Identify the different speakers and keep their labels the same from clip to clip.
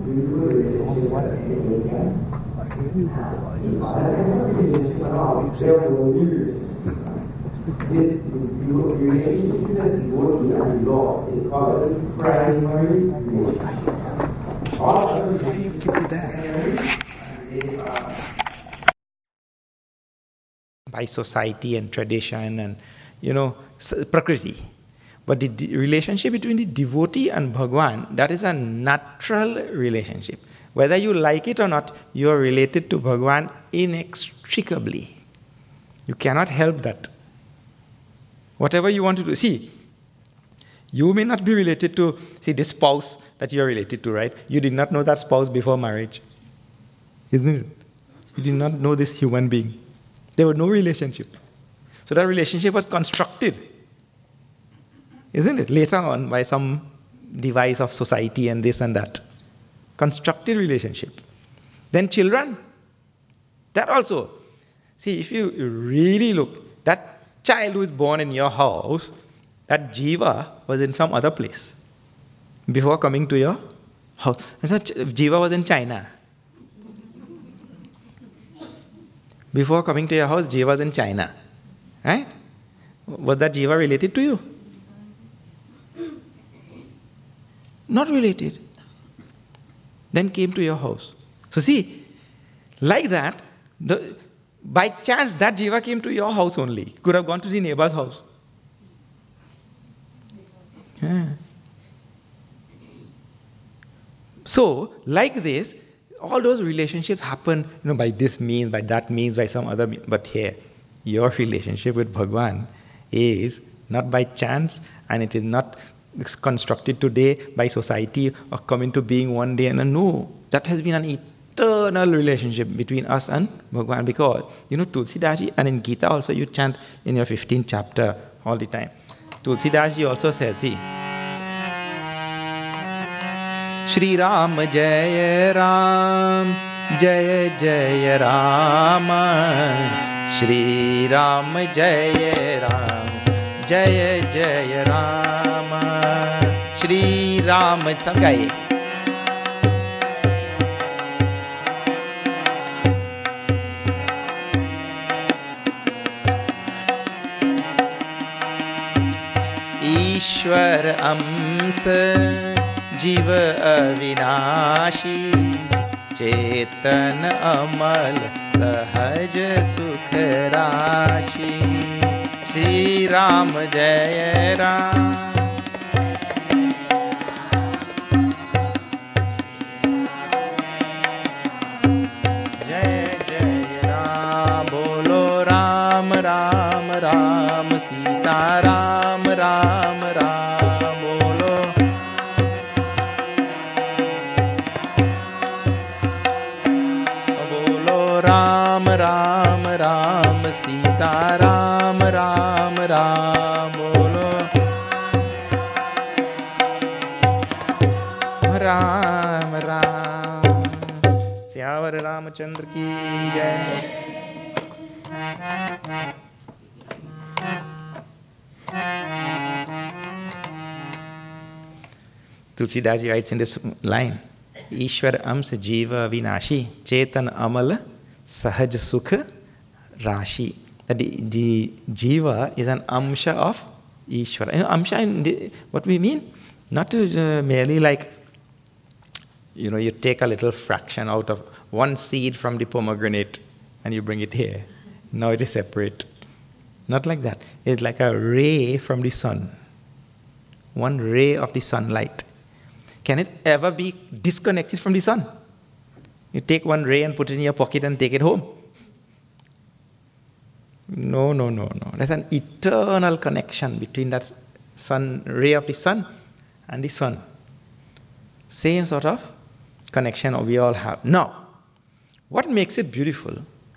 Speaker 1: By society and tradition and, Prakriti. But the relationship between the devotee and Bhagwan, that is a natural relationship. Whether you like it or not, you are related to Bhagwan inextricably. You cannot help that. Whatever you want to do. See, you may not be related to, this spouse that you are related to, right? You did not know that spouse before marriage. Isn't it? You did not know this human being. There was no relationship. So that relationship was constructed. Isn't it? Later on by some device of society and this and that. Constructed relationship. Then children. That also. See, if you really look, that child who is born in your house, that jiva was in some other place before coming to your house. And so jiva was in China. Before coming to your house, jiva was in China. Right? Was that jiva related to you? Not related. Then came to your house. So see, like that, by chance that jiva came to your house only. Could have gone to the neighbor's house. Yeah. So, like this, all those relationships happen, by this means, by that means, by some other means. But here, your relationship with Bhagwan is not by chance, and it is not constructed today by society or come into being one day. And no, that has been an eternal relationship between us and Bhagwan. Because, Tulsidas, and in Gita also you chant in your 15th chapter all the time. Tulsidas also says, see, Shri Ram Jaya Ram, Jaya Jaya Rama, Shri Ram Jaya Ram, Jaya Jaya Rama, Shri Ram, सब गाइए. ईश्वर अंश जीव अविनाशी, चेतन अमल सहज सुख राशि, श्री राम जय राम. जय जय राम, बोलो राम राम राम, सीता राम राम राम, बोलो. बोलो राम राम राम, सीता राम राम राम, बोलो. राम राम. श्यावर रामचंद्र की जय. Tulsidas writes in this line, Ishwar Amsa Jiva Vinashi, Chetan Amala Sahaj Sukha Rashi. That the Jiva is an Amsha of Ishwara. Amsha, what we mean? Not to merely like, you take a little fraction out of one seed from the pomegranate and you bring it here. Now it is separate. Not like that. It's like a ray from the sun. One ray of the sunlight. Can it ever be disconnected from the sun? You take one ray and put it in your pocket and take it home. No. There's an eternal connection between that sun, ray of the sun and the sun. Same sort of connection we all have. Now, what makes it beautiful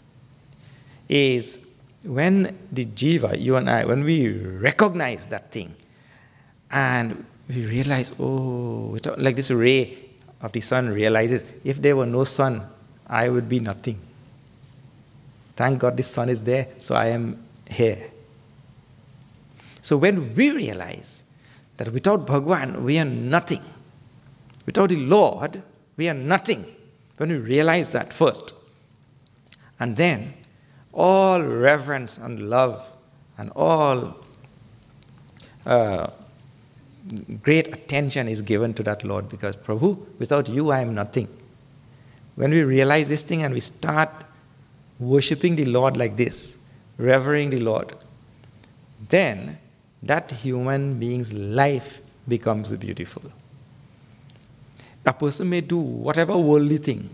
Speaker 1: is when the jiva, you and I, when we recognize that thing and we realize, like this ray of the sun realizes, if there were no sun, I would be nothing. Thank God the sun is there, so I am here. So when we realize that without Bhagwan, we are nothing. Without the Lord, we We are nothing. When we realize that first. And then all reverence and love and all great attention is given to that Lord, because Prabhu, without you I am nothing. When we realize this thing and we start worshipping the Lord like this, revering the Lord, then that human being's life becomes beautiful. A person may do whatever worldly thing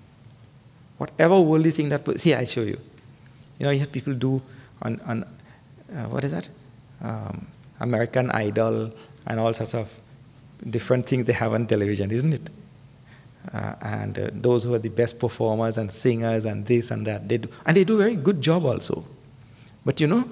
Speaker 1: that see, I show you. You have people do on what is that? American Idol and all sorts of different things they have on television, isn't it? And those who are the best performers and singers and this and that, they do a very good job also. But the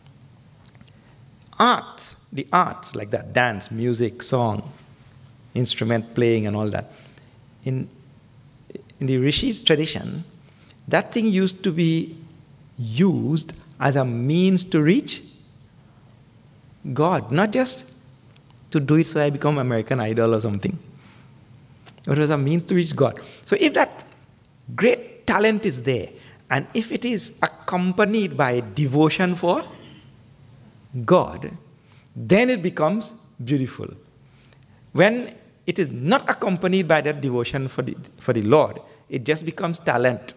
Speaker 1: arts like that, dance, music, song, instrument playing and all that, in the Rishi's tradition, that thing used to be used as a means to reach God, not just to do it so I become American Idol or something. It was a means to reach God. So if that great talent is there, and if it is accompanied by devotion for God, then it becomes beautiful. When it is not accompanied by that devotion for the Lord, it just becomes talent.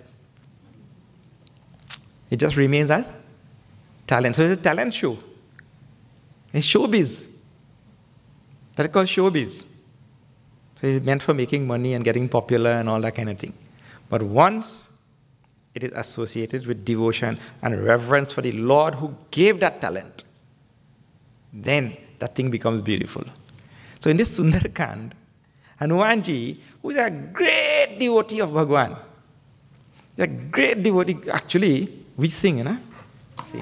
Speaker 1: It just remains as talent. So it's a talent show. It's showbiz. That's called showbiz. So it's meant for making money and getting popular and all that kind of thing. But once it is associated with devotion and reverence for the Lord who gave that talent, then that thing becomes beautiful. So in this Sundarakand, Hanumanji, who is a great devotee of Bhagwan, a great devotee, actually, we sing, you know? See.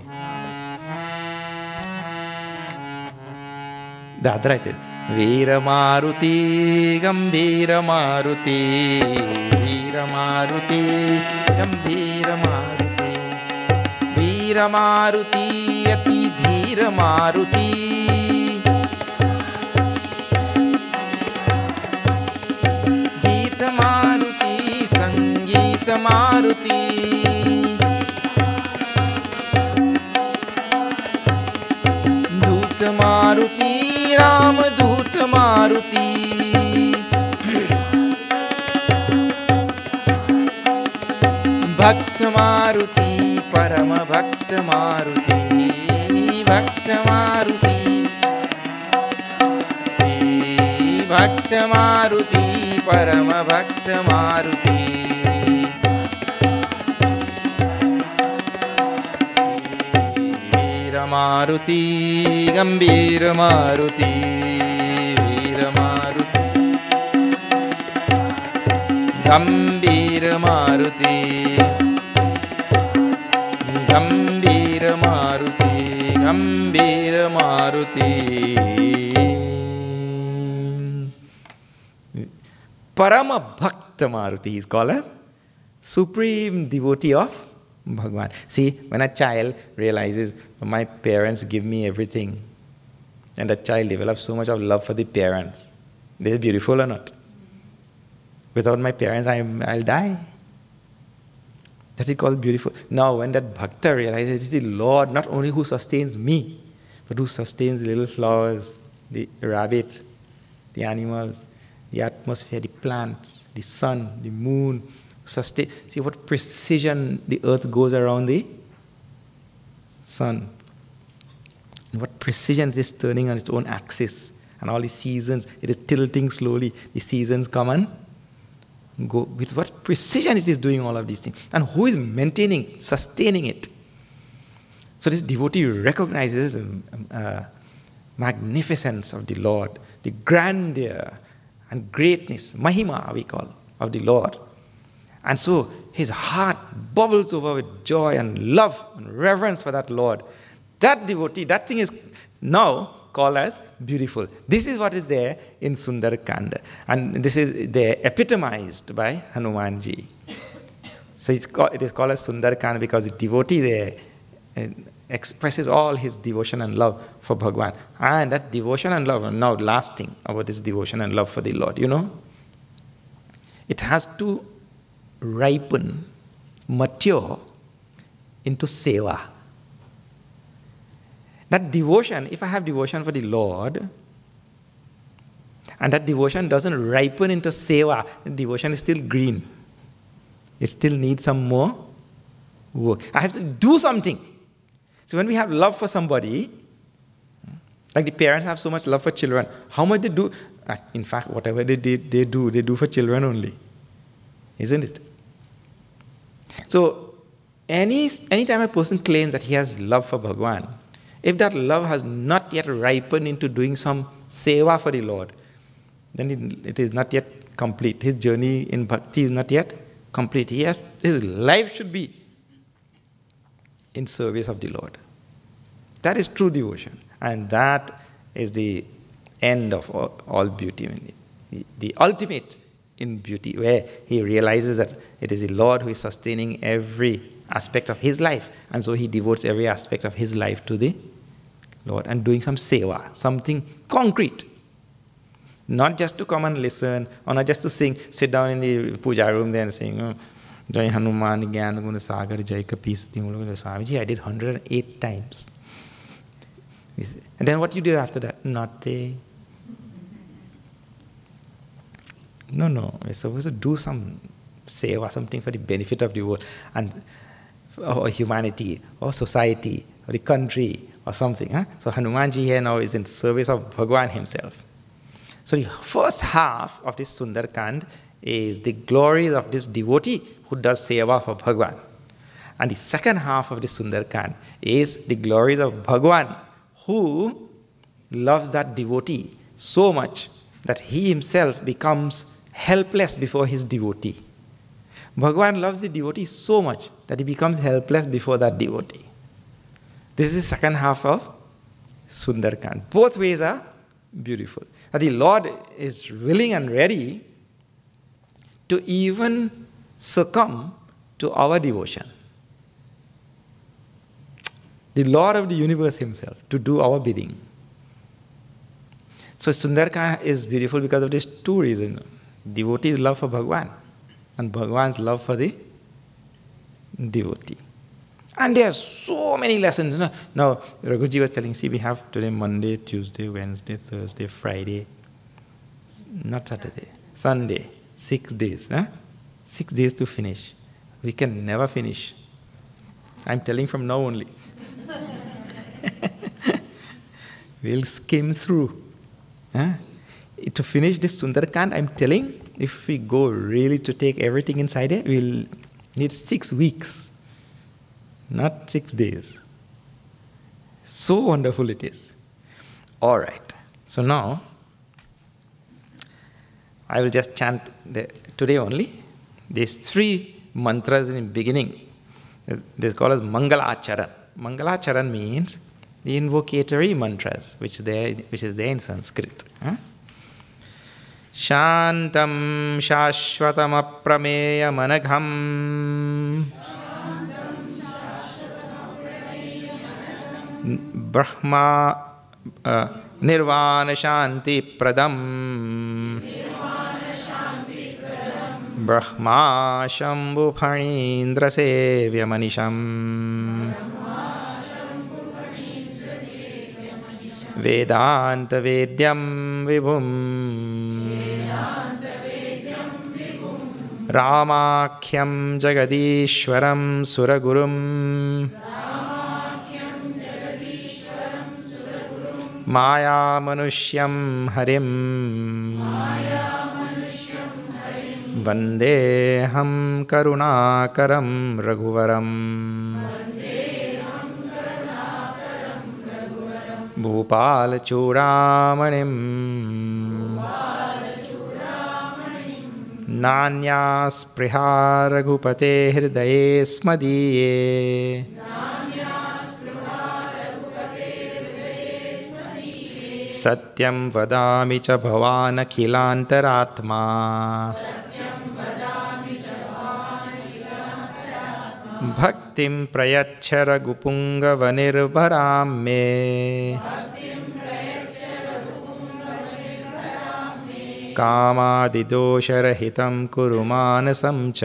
Speaker 1: The other right is Veera Maruti, Gambhira Maruti, Veera Maruti, Gambhira Maruti, Veera Maruti, Ati Dhira Maruti, Geeta Maruti, Sangeeta Maruti, Dhoot Maruti, Ram Dhoot Maruti, Bhakta Maruti, Parama Bhakta Maruti, Bhakta Maruti, Bhakta Maruti, Parama Bhakta Maruti, Veera Maruti, Gambhira Maruti, Veera Maruti, Gambhira Maruti, Gambhira Maruti, Gambhira Maruti, Parama Bhakta Maruti is called as supreme devotee of Bhagwan. See, when a child realizes, my parents give me everything, and the child develops so much of love for the parents, they're beautiful or not? Without my parents, I'll die. That is called beautiful. Now, when that bhakta realizes it is the Lord not only who sustains me, but who sustains the little flowers, the rabbits, the animals, the atmosphere, the plants, the sun, the moon, sustain. See what precision the earth goes around the sun. And what precision it is turning on its own axis. And all the seasons, it is tilting slowly. The seasons come and go. With what precision it is doing all of these things. And who is maintaining, sustaining it. So this devotee recognizes magnificence of the Lord, the grandeur and greatness, mahima we call, of the Lord. And so his heart bubbles over with joy and love and reverence for that Lord. That devotee, that thing is now called as beautiful. This is what is there in Sundarakanda. And this is there epitomized by Hanumanji. So it is called as Sundarakanda because the devotee there expresses all his devotion and love for Bhagwan. And that devotion and love, now last thing about this devotion and love for the Lord, it has to ripen, mature into seva. That devotion, if I have devotion for the Lord, and that devotion doesn't ripen into seva, the devotion is still green. It still needs some more work. I have to do something. So when we have love for somebody, like the parents have so much love for children, how much they do? In fact, whatever they do for children only. Isn't it? So anytime a person claims that he has love for Bhagwan, if that love has not yet ripened into doing some seva for the Lord, then it is not yet complete. His journey in bhakti is not yet complete. His life should be in service of the Lord. That is true devotion. And that is the end of all beauty. The ultimate in beauty, where he realizes that it is the Lord who is sustaining every aspect of his life. And so he devotes every aspect of his life to the Lord and doing some seva, something concrete. Not just to come and listen, or not just to sing, sit down in the puja room there and sing, Jai Hanuman Gyan Guna Sagar Jai Kapis Swamiji, I did 108 times. And then what you do after that? Nothing. No. We're supposed to do some seva, something for the benefit of the world, and or humanity, or society, or the country, or something. Huh? So Hanumanji here now is in service of Bhagwan himself. So the first half of this Sundarkand is the glories of this devotee who does seva for Bhagwan. And the second half of this Sundarkand is the glories of Bhagwan, who loves that devotee so much that he himself becomes helpless before his devotee. Bhagwan loves the devotee so much that he becomes helpless before that devotee. This is the second half of Sundarkand. Both ways are beautiful. That the Lord is willing and ready to even succumb to our devotion. The Lord of the universe himself, to do our bidding. So Sundarkand is beautiful because of these two reasons. Devotee's love for Bhagwan and Bhagwan's love for the devotee. And there are so many lessons. Now, Raghuji was telling, see, we have today Monday, Tuesday, Wednesday, Thursday, Friday, not Saturday, Sunday, 6 days. 6 days to finish. We can never finish. I'm telling from now only. We'll skim through. To finish this Sundarkand, I'm telling, if we go really to take everything inside it, we'll need 6 weeks. Not 6 days. So wonderful it is. All right. So now, I will just chant today only these 3 mantras in the beginning. It is called as Mangalacharan. Mangalacharan means the invocatory mantras, which is there in Sanskrit. Shantam Shashvatam Aprameya Managham Brahma Nirvana Shanti Pradam Brahma Shambhu Phanindra Sevya Manisham Vedanta Vedyam Vibhum Ramakhyam Jagadishwaram Suragurum Maya Manusyam Harim Vandeham Karunakaram Raghuvaram Bhupal Churamanim Nanyas Priha Raghupate Hridaye Smadiye Satyam Vadami Cha Bhavan Akhilantaratma Bhaktim Prayachha Raghupunga Nirvaram Me कामादिदोषरहितं कुरु मानसं च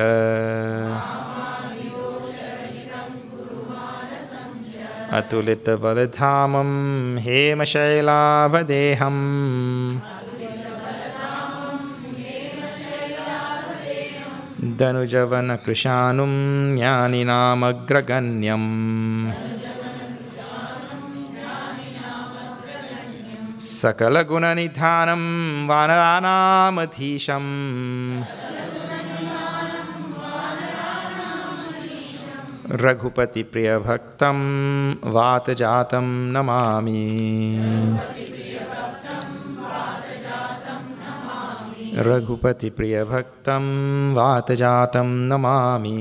Speaker 1: अतुलितबलधामं हेमशैलाभदेहम् दनुजवनकृशानुं ज्ञानिनामग्रगण्यम् सकलगुणनिधानं वानराणामधीशम् रघुपतिप्रियभक्तं वातजातं Namami रघुपतिप्रियभक्तं वातजातं Namami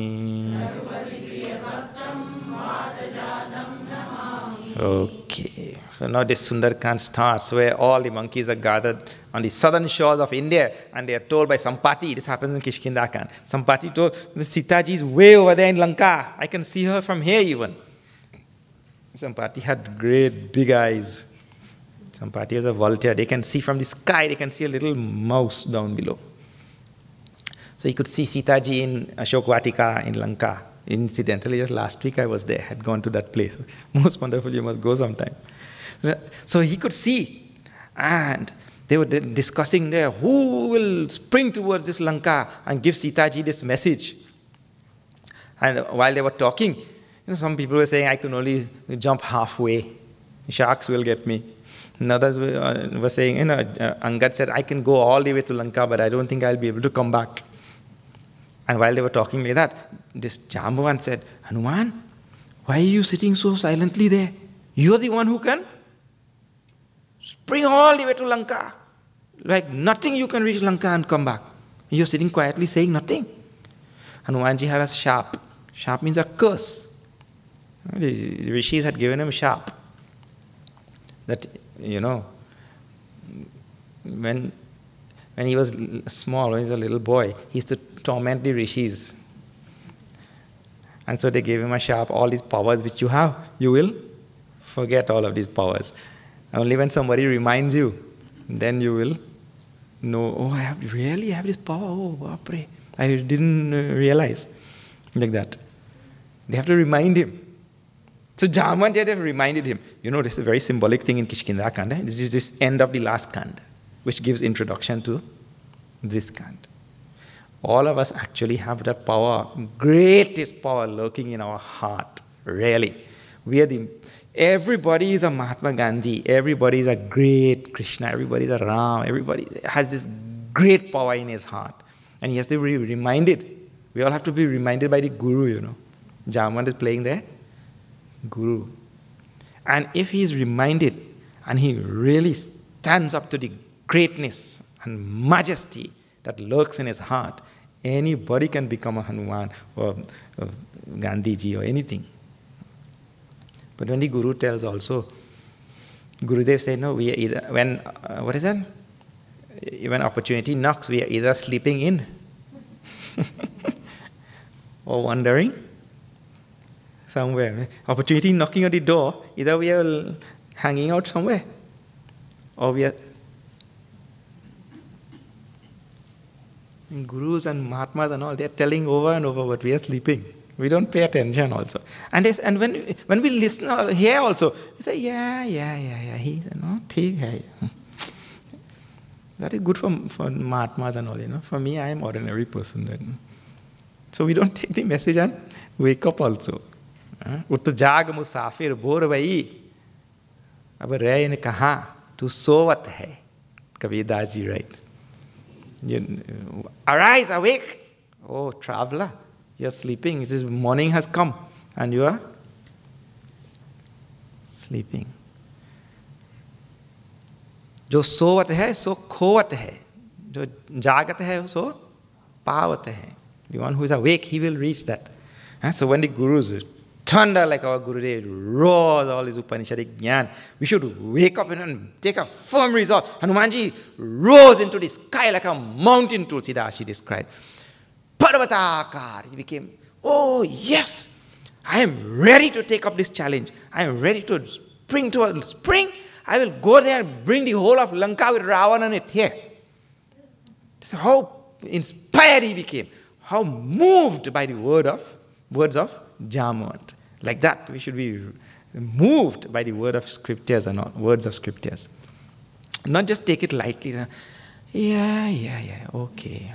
Speaker 1: Okay, so now this Sundarkand starts where all the monkeys are gathered on the southern shores of India and they are told by Sampati, this happens in Kishkindakan, Sampati told, Sitaji is way over there in Lanka, I can see her from here even. Sampati had great big eyes. Sampati was a vulture, they can see from the sky, they can see a little mouse down below. So he could see Sitaji in Ashok Vatika in Lanka. Incidentally, just last week I was there, had gone to that place. Most wonderful, you must go sometime. So he could see, and they were discussing there, who will spring towards this Lanka and give Sitaji this message. And while they were talking, some people were saying, I can only jump halfway. Sharks will get me. And others were saying, Angad said, I can go all the way to Lanka, but I don't think I'll be able to come back. And while they were talking like that, this Jambavan said, Hanuman, why are you sitting so silently there? You're the one who can spring all the way to Lanka. Like nothing you can reach Lanka and come back. You're sitting quietly saying nothing. Hanumanji had a sharp. Sharp means a curse. The rishis had given him sharp. That, when he was small, when he was a little boy, he used to torment the rishis. And so they gave him a sharp, all these powers which you have, you will forget all of these powers. Only when somebody reminds you, then you will know, oh, I really have this power, oh, Bapre. I didn't realize. Like that. They have to remind him. So Jaman had reminded him, this is a very symbolic thing in Kishkinda Kanda. This is this end of the last Kanda, which gives introduction to this Kanda. All of us actually have that power, greatest power lurking in our heart, really. Everybody is a Mahatma Gandhi, everybody is a great Krishna, everybody is a Ram, everybody has this great power in his heart. And he has to be reminded. We all have to be reminded by the Guru, Jaman is playing there. Guru. And if he is reminded and he really stands up to the greatness and majesty that lurks in his heart, anybody can become a Hanuman or Gandhiji or anything. But when the Guru tells also, Gurudev said, no, we are either, when opportunity knocks, we are either sleeping in or wandering somewhere. Opportunity knocking on the door, either we are hanging out somewhere or we are. Gurus and Mahatmas and all, they are telling over and over, but we are sleeping. We don't pay attention also. And when we listen or hear also, we say, yeah, he said, no, theek hai. That is good for Mahatmas and all, For me, I am ordinary person. So we don't take the message and wake up also. Ut jag musafir bor vai. Ab reh ne kaha, tu sovat hai. Kabir Das ji writes. Arise, awake. Oh, traveler, you are sleeping. It is morning has come and you are sleeping. जो सोवत है सो खोवत है, जो जागत है सो पावत है. The one who is awake, he will reach that. And so when the Gurus thunder like our Gurudev, roars all his Upanishadic Jnana, we should wake up and take a firm resolve. Hanumanji rose into the sky like a mountain, Tulsidas described. Parvatakar, he became, oh yes, I am ready to take up this challenge. I am ready to spring towards spring. I will go there and bring the whole of Lanka with Ravana in it here. So how inspired he became, how moved by the words of Jamwant. Like that, we should be moved by the word of scriptures and words of scriptures. Not just take it lightly. Yeah, okay.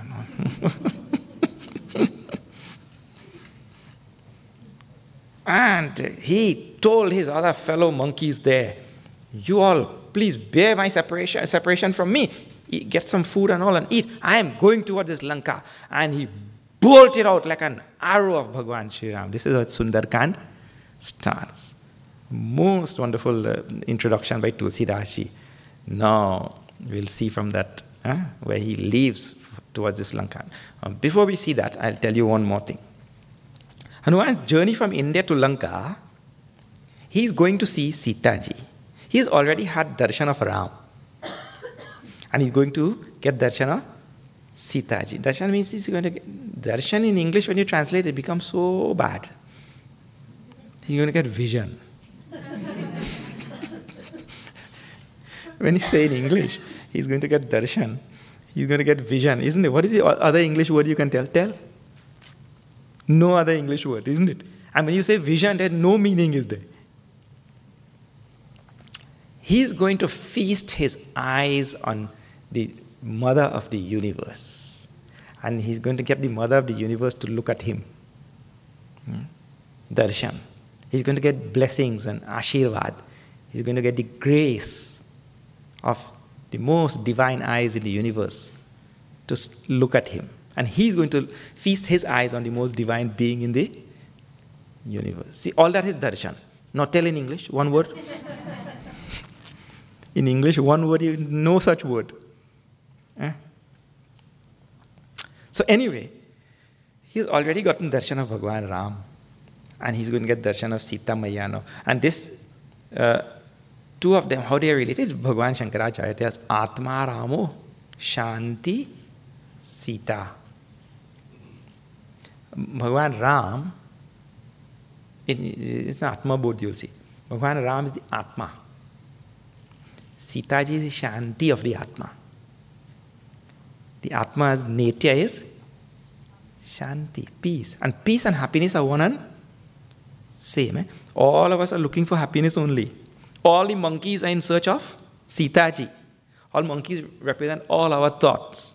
Speaker 1: And he told his other fellow monkeys there, you all, please bear my separation from me. Get some food and all and eat. I am going towards this Lanka. And he bolted out like an arrow of Bhagwan Sri Ram. This is what Sundarkand starts. Most wonderful introduction by Tulsidas Ji. Now we'll see from that where he leaves towards this Lanka. Before we see that, I'll tell you one more thing. Hanuman's journey from India to Lanka, he's going to see Sita Ji. He's already had darshan of Ram. And he's going to get darshan of Sita Ji. Darshan means he's going to get... Darshan in English, when you translate, it becomes so bad. He's going to get vision. When you say in English, he's going to get darshan, he's going to get vision, isn't it? What is the other English word you can tell? Tell. No other English word, isn't it? And when you say vision, then no meaning is there. He's going to feast his eyes on the mother of the universe. And he's going to get the mother of the universe to look at him. Darshan. He's going to get blessings and ashirvad. He's going to get the grace of the most divine eyes in the universe to look at him. And he's going to feast his eyes on the most divine being in the universe. See, all that is darshan. Now tell in English, one word. In English, one word, no such word. So anyway, he's already gotten darshan of Bhagwan Ram. And he's going to get darshan of Sita Maya now. And this, two of them, how they are related? Bhagwan Shankaracharya tells, Atma Ramo Shanti Sita. Bhagwan Ram, it's an Atma Bodh, you'll see. Bhagwan Ram is the Atma. Sita Ji is the Shanti of the Atma. The Atma's nature is Shanti, peace. And peace and happiness are one and same. All of us are looking for happiness only. All the monkeys are in search of Sita Ji. All monkeys represent all our thoughts.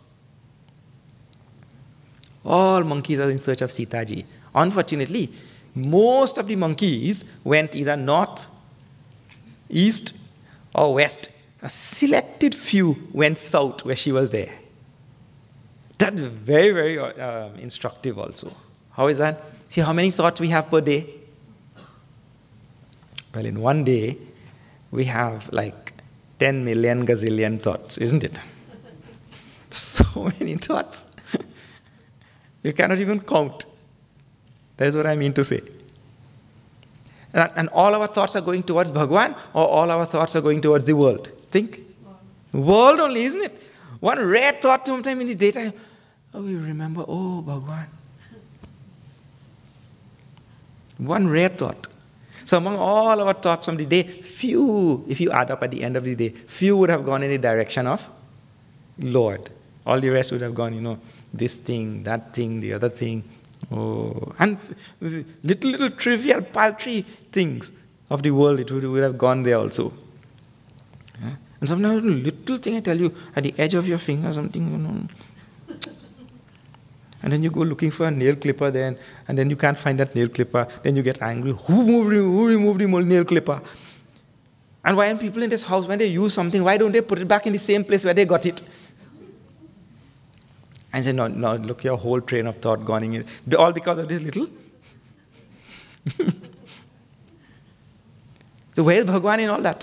Speaker 1: All monkeys are in search of Sita Ji. Unfortunately, most of the monkeys went either north, east, or west. A selected few went south where she was there. That's very, very instructive also. How is that? See how many thoughts we have per day? Well, in one day, we have like 10 million gazillion thoughts, isn't it? So many thoughts. You cannot even count. That's what I mean to say. And all our thoughts are going towards Bhagwan, or all our thoughts are going towards the world? Think. World only, isn't it? One rare thought sometime in the daytime, we remember, Bhagwan. One rare thought. So among all our thoughts from the day, few, if you add up at the end of the day, few would have gone in the direction of Lord. All the rest would have gone, this thing, that thing, the other thing. And little trivial, paltry things of the world, it would have gone there also. And sometimes a little thing I tell you, at the edge of your finger, something, And then you go looking for a nail clipper then, and then you can't find that nail clipper. Then you get angry. Who removed the nail clipper? And why are people in this house, when they use something, why don't they put it back in the same place where they got it? And say, no, look, your whole train of thought gone in. All because of this little. So where is Bhagwan in all that?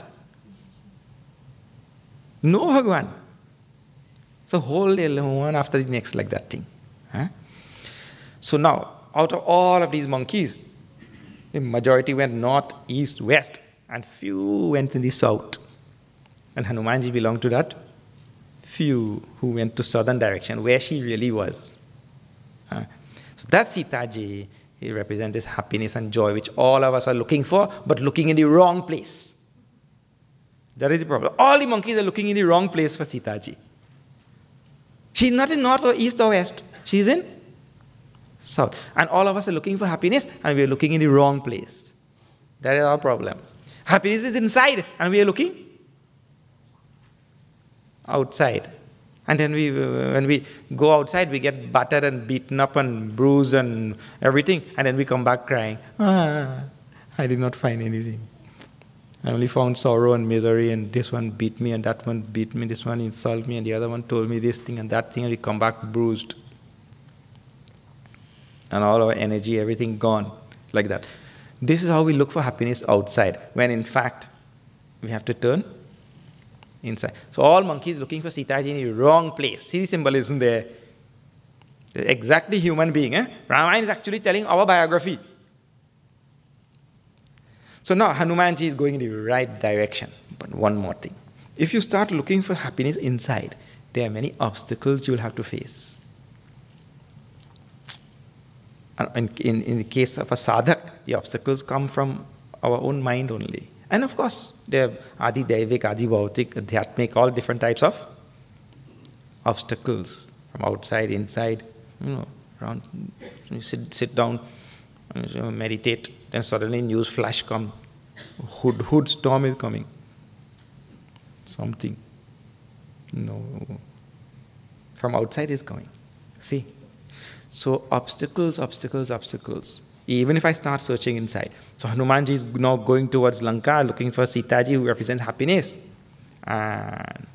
Speaker 1: No Bhagwan. So whole day, one after the next, like that thing. So now, out of all of these monkeys, the majority went north, east, west, and few went in the south. And Hanumanji belonged to that few who went to southern direction, where she really was. So that's Sita Ji. He represents this happiness and joy which all of us are looking for, but looking in the wrong place. That is the problem. All the monkeys are looking in the wrong place for Sita Ji. She's not in north or east or west. She's in south. And all of us are looking for happiness, and we are looking in the wrong place. That is our problem. Happiness is inside, and we are looking outside. And then when we go outside, we get battered and beaten up and bruised and everything. And then we come back crying. I did not find anything. I only found sorrow and misery, and this one beat me, and that one beat me, this one insulted me, and the other one told me this thing and that thing, and we come back bruised. And all our energy, everything gone, like that. This is how we look for happiness outside, when in fact, we have to turn inside. So all monkeys looking for Sitaji in the wrong place. See the symbolism there. They're exactly human being. Ramayana is actually telling our biography. So now Hanumanji is going in the right direction. But one more thing. If you start looking for happiness inside, there are many obstacles you will have to face. And in the case of a sadhak, the obstacles come from our own mind only. And of course, there are Adi Daivik, Adi Bhautik, Adhyatmik, all different types of obstacles from outside, inside, around. You sit down, meditate, then suddenly news flash come. Hood storm is coming. Something. No. From outside is coming. See? So obstacles, obstacles, obstacles. Even if I start searching inside. So Hanumanji is now going towards Lanka, looking for Sitaji, who represents happiness. And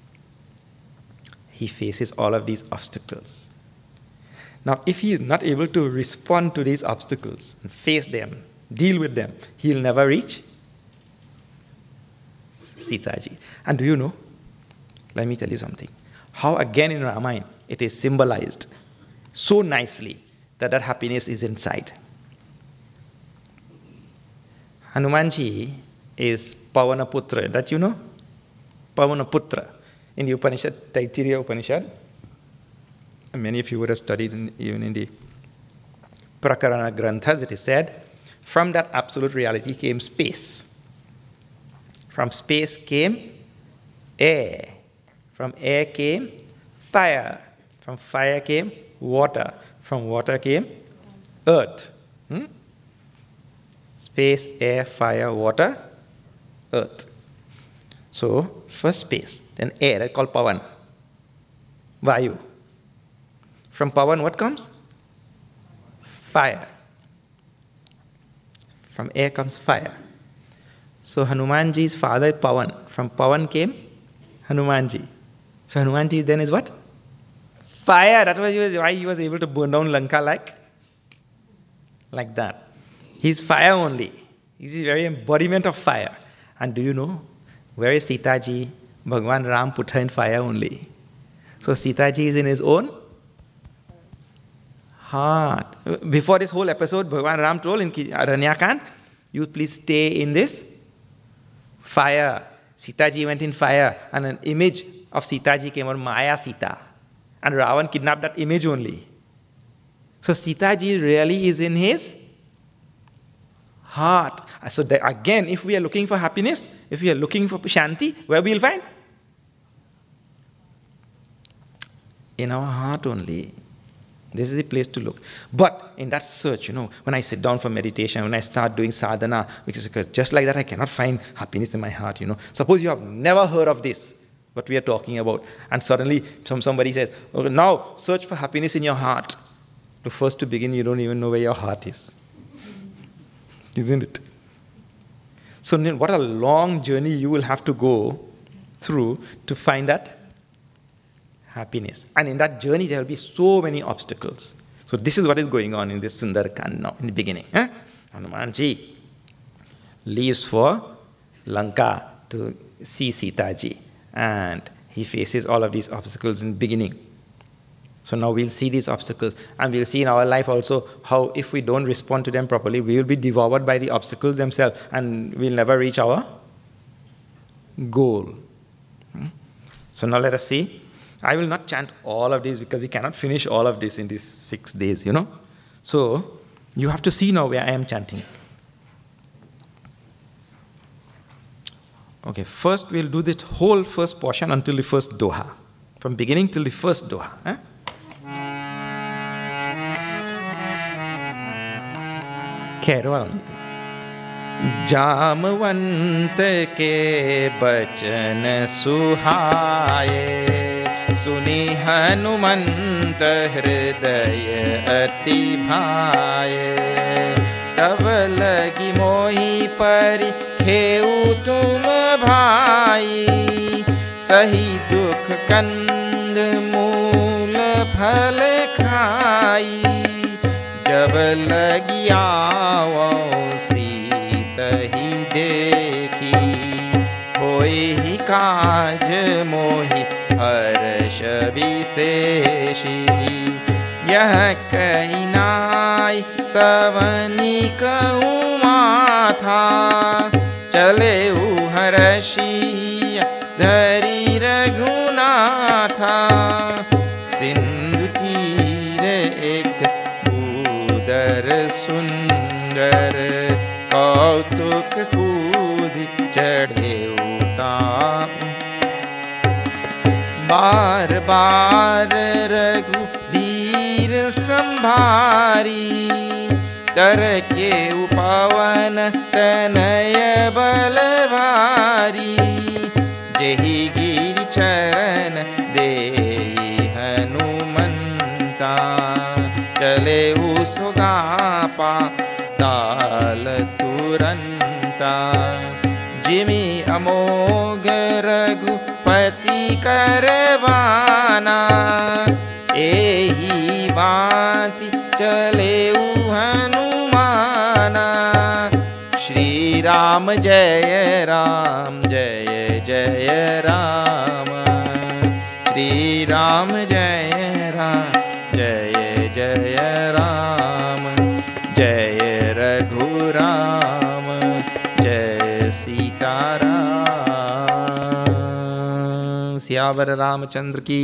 Speaker 1: he faces all of these obstacles. Now, if he is not able to respond to these obstacles and face them, deal with them, he'll never reach Sitaji. And do you know? Let me tell you something. How again in Ramayana it is symbolized so nicely that happiness is inside. Hanumanji is Pavanaputra. That you know? Pavanaputra. In the Upanishad, Taittiriya Upanishad, many of you would have studied even in the Prakarana Granthas, it is said, from that absolute reality came space. From space came air. From air came fire. From fire came water. From water came earth. Space, air, fire, water, earth. So, first space, then air, that's called Pavan. Vayu. From Pavan, what comes? Fire. From air comes fire. So Hanumanji's father is Pavan. From Pavan came Hanumanji. So Hanumanji then is what? Fire. That was why he was able to burn down Lanka like that. He's fire only. He's the very embodiment of fire. And do you know, where is Sitaji? Bhagwan Ram put her in fire only. So Sitaji is in his own heart. Before this whole episode, Bhagwan Ram told in Aranyakand, you please stay in this fire. Sitaji went in fire, and an image of Sitaji came out, Maya Sita. And Ravan kidnapped that image only. So Sitaji really is in his heart. So again, if we are looking for happiness, if we are looking for Shanti, where we will find? In our heart only. This is the place to look. But in that search, when I sit down for meditation, when I start doing sadhana, because just like that I cannot find happiness in my heart, Suppose you have never heard of this, what we are talking about, and suddenly somebody says, okay, now search for happiness in your heart. To begin, you don't even know where your heart is. Isn't it? So what a long journey you will have to go through to find that happiness. And in that journey, there will be so many obstacles. So this is what is going on in this Sundarakand now, in the beginning. Hanumanji leaves for Lanka to see Sitaji. And he faces all of these obstacles in the beginning. So now we'll see these obstacles. And we'll see in our life also how if we don't respond to them properly, we will be devoured by the obstacles themselves. And we'll never reach our goal. So now let us see. I will not chant all of these because we cannot finish all of this in these 6 days, So, you have to see now where I am chanting. Okay, first we'll do this whole first portion until the first doha. From beginning till the first doha. Khairwa. Jamwant के बचन सुहाए, सुनि हनुमंत हृदय अति भाए। तब लगी मोहि परि खेऊ तुम भाई, सही दुख कंद मूल फल खाई। जब लगी आवो तही देखी, होई ही काज मोहि हर्ष विशेषी। यह कही नाई सवनी कहूँ माथा, चले हर्षि धरी रघुनाथा। सिंधु तीरे एक उदर सुंदर, कौतुक कूदि चढ़े उताम। बार बार रघुबीर संभारी, कर के उपवन तनय बल भारी। जेहि गिरि चरण देहि हनुमंता, चले सुगापा ताल तुरंता। जिमि अमोघ रघुपति करवाना, एही भांति चले हनुमाना। श्री राम जय राम जय जय राम, श्री राम जय राम जय जय राम। जय रघुराम जय सीताराम। सियावर रामचंद्र की।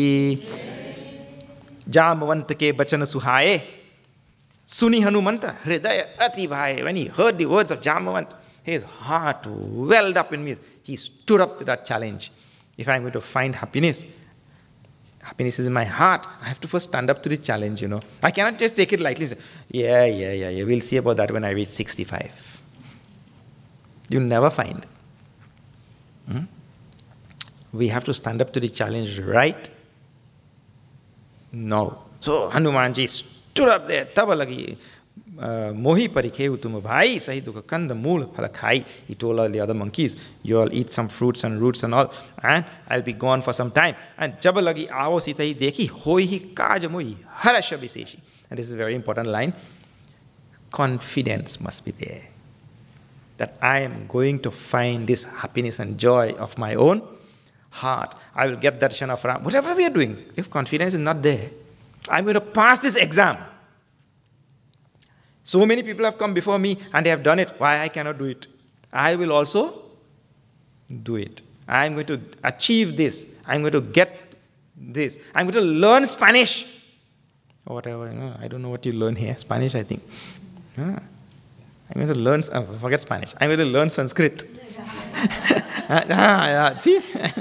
Speaker 1: जामवंत के बचन सुहाए, सुनि हनुमंत हृदय अति भाए. When he heard the words of Jamavant, his heart welled up in me. He stood up to that challenge. If I'm going to find happiness, happiness is in my heart. I have to first stand up to the challenge, you know. I cannot just take it lightly. Yeah. We'll see about that when I reach 65. You'll never find. We have to stand up to the challenge right now. So Hanumanji stood up there. Taba lagi mohi parikhe tumu bhai sahi dukha kanda mool phala khai. He told all the other monkeys, you all eat some fruits and roots and all, and I'll be gone for some time. And jab lagi aavo sita hi dekhi hoi hi kaj mohi harasha viseshi. And this is a very important line. Confidence must be there, that I am going to find this happiness and joy of my own heart. I will get darshan of Ram. Whatever we are doing, if confidence is not there, I'm going to pass this exam. So many people have come before me and they have done it. Why I cannot do it? I will also do it. I'm going to achieve this. I'm going to get this. I'm going to learn Spanish. Or whatever, you know, I don't know what you learn here. Spanish, I think. I'm going to learn, forget Spanish. I'm going to learn Sanskrit. See?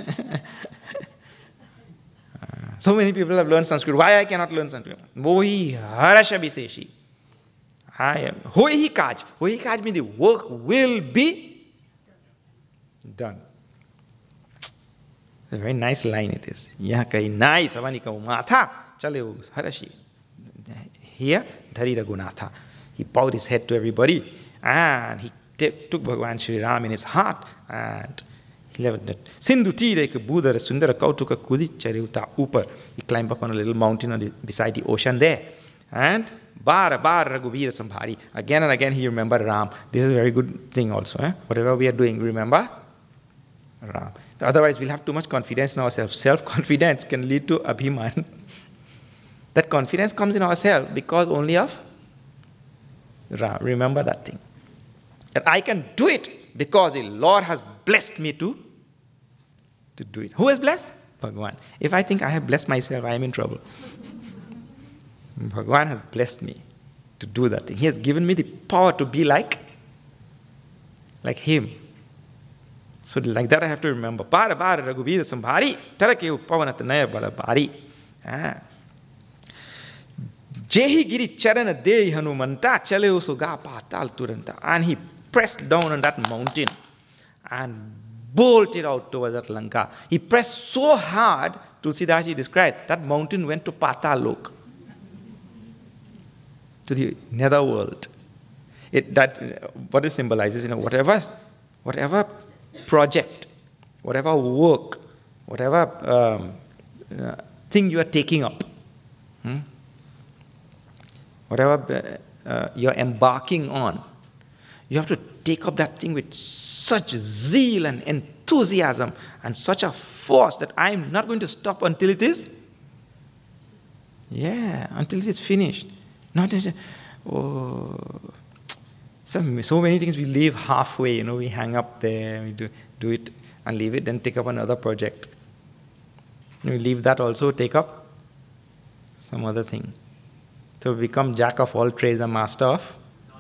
Speaker 1: So many people have learned Sanskrit. Why I cannot learn Sanskrit? Mohi harasha viseshi. I am. Hoi hi kaj. Hoi hi kaj means the work will be done. It's a very nice line it is. Yaha kahi nice. Avani kahu matha. Chale harashi. Here, Dhari Raghunatha. He bowed his head to everybody and he took Bhagavan Shri Ram in his heart and he left that. Sindhu tire ke budara sundara kautuka kudi chareuta upar. He climbed up on a little mountain beside the ocean there. And bar Raghubira Sambhari. Again and again he remembered Ram. This is a very good thing also. Whatever we are doing, remember Ram. Otherwise we'll have too much confidence in ourselves. Self-confidence can lead to abhiman. That confidence comes in ourselves because only of Ram. Remember that thing. That I can do it because the Lord has blessed me to do it. Who has blessed? Bhagavan. If I think I have blessed myself, I am in trouble. Bhagavan has blessed me to do that thing. He has given me the power to be like him. So like that I have to remember. Bar bar Raghubir Sambhari, Tarake Pavanatnaya Balabari. Jehi Giri Charana De Hanumanta, Chaleo Suga Patal Turanta. And he pressed down on that mountain and bolted out towards that Lanka. He pressed so hard, Tulsidaji described, that mountain went to Patalok, to the netherworld. What it symbolizes, whatever project, whatever work, whatever thing you are taking up, whatever you're embarking on, you have to take up that thing with such zeal and enthusiasm and such a force that I'm not going to stop until it is, until it is finished. Not just, so many things we leave halfway, we hang up there, we do it and leave it, then take up another project. We leave that also, take up some other thing. So become jack of all trades and master of.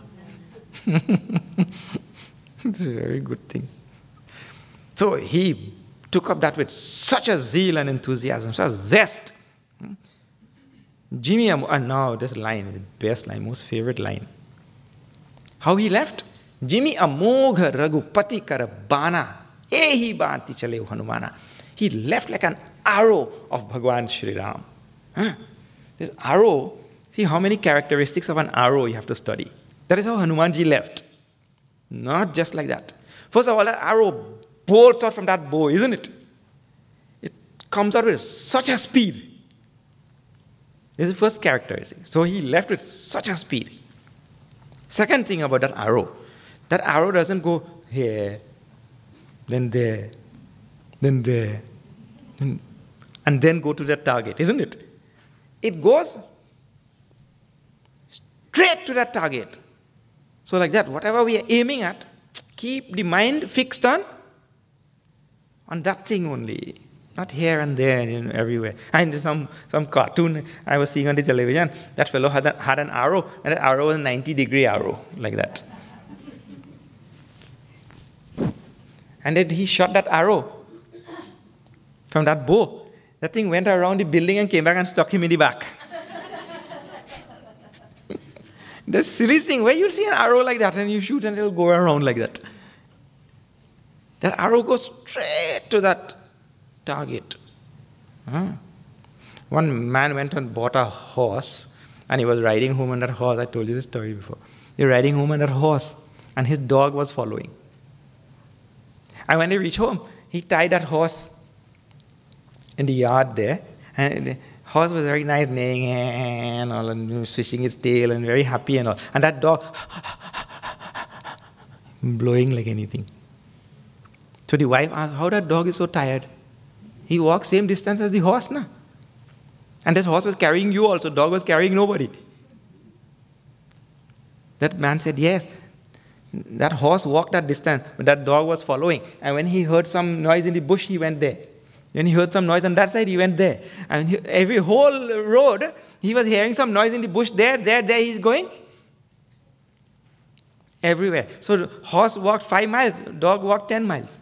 Speaker 1: It's a very good thing. So he took up that with such a zeal and enthusiasm, such a zest. Jimmy, and now this line is the best line, most favorite line. How he left? Jimmy Amogha Raghupati Karabana Ehi Banti Chale Hanumana. He left like an arrow of Bhagwan Shri Ram. This arrow, see how many characteristics of an arrow you have to study. That is how Hanumanji left. Not just like that. First of all, that arrow bolts out from that bow, isn't it? It comes out with such a speed. This is the first characteristic. So he left with such a speed. Second thing about that arrow doesn't go here, then there, then there, and then go to the target, isn't it? It goes straight to that target. So like that, whatever we are aiming at, keep the mind fixed on that thing only. Not here and there, everywhere. And some cartoon I was seeing on the television, that fellow had an arrow, and that arrow was a 90-degree arrow, like that. And then he shot that arrow from that bow. That thing went around the building and came back and stuck him in the back. The silly thing, where you see an arrow like that and you shoot and it'll go around like that. That arrow goes straight to that target. One man went and bought a horse and he was riding home on that horse. I told you this story before. He was riding home on that horse and his dog was following. And when he reached home, he tied that horse in the yard there, and the horse was very nice, neighing and all, and swishing its tail and very happy and all. And that dog blowing like anything. So the wife asked, how that dog is so tired? He walked same distance as the horse, na? And that horse was carrying you also. Dog was carrying nobody. That man said, yes, that horse walked that distance, but that dog was following. And when he heard some noise in the bush, he went there. When he heard some noise on that side, he went there. And every whole road, he was hearing some noise in the bush. There, he's going. Everywhere. So the horse walked 5 miles, dog walked 10 miles.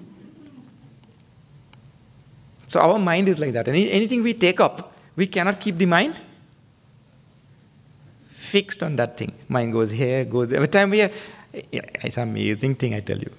Speaker 1: So our mind is like that. Anything we take up, we cannot keep the mind fixed on that thing. Mind goes here, goes there. Every time we are, it's an amazing thing, I tell you.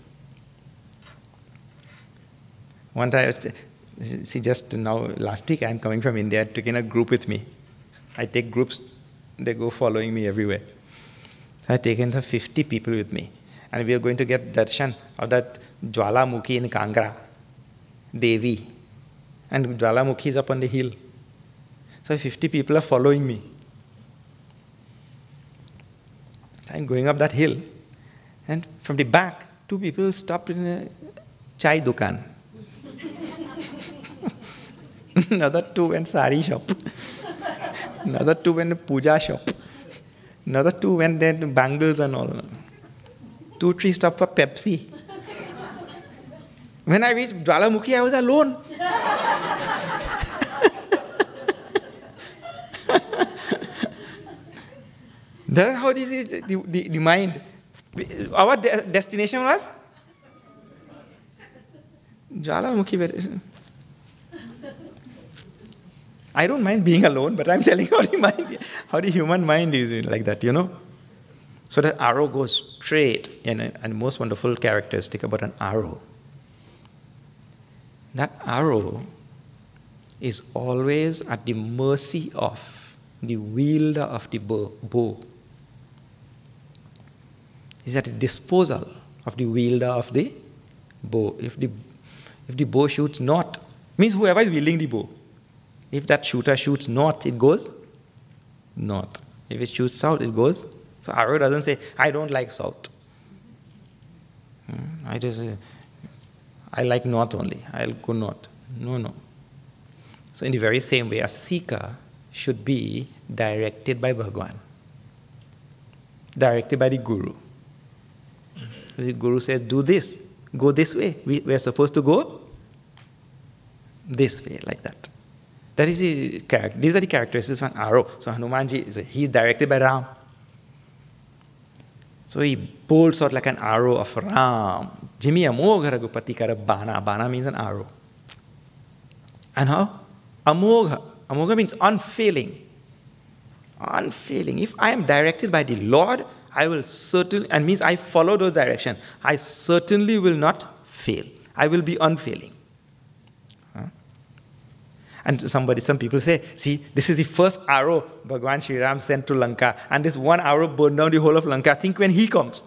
Speaker 1: One time, see, just now, last week, I'm coming from India. I took in a group with me. I take groups, they go following me everywhere. So I taken some 50 people with me. And we are going to get darshan of that Jwalamukhi in Kangra, Devi. And Jwalamukhi is up on the hill. So 50 people are following me. I'm going up that hill. And from the back, 2 people stopped in a chai dukan. Another 2 went sari shop. Another 2 went to puja shop. Another 2 went there to bangles and all. 2, 3 stopped for Pepsi. When I reached Jwalamukhi, I was alone. That's how this is the mind. Our destination was Jalamukhi. I don't mind being alone, but I'm telling you how the human mind is like that, So that arrow goes straight, and most wonderful characteristic about an arrow. That arrow is always at the mercy of the wielder of the bow. Is at the disposal of the wielder of the bow. If the bow shoots north, means whoever is wielding the bow. If that shooter shoots north, it goes north. If it shoots south, it goes. So arrow doesn't say, I don't like south. I just say, I like north only. I'll go north. No. So in the very same way, a seeker should be directed by Bhagavan. Directed by the Guru. So the Guru says, do this. Go this way. We're supposed to go this way, like that. That is the character. These are the characteristics of an arrow. So Hanumanji, he is directed by Ram. So he bolts out like an arrow of Ram. Jimi Amogha Raghupati Kara Bana. Bana means an arrow. And how? Amogha. Amogha means unfailing. Unfailing. If I am directed by the Lord, I will certainly, and means I follow those directions, I certainly will not fail. I will be unfailing. And some people say, see, this is the first arrow Bhagavan Sri Ram sent to Lanka, and this one arrow burned down the whole of Lanka. Think when he comes.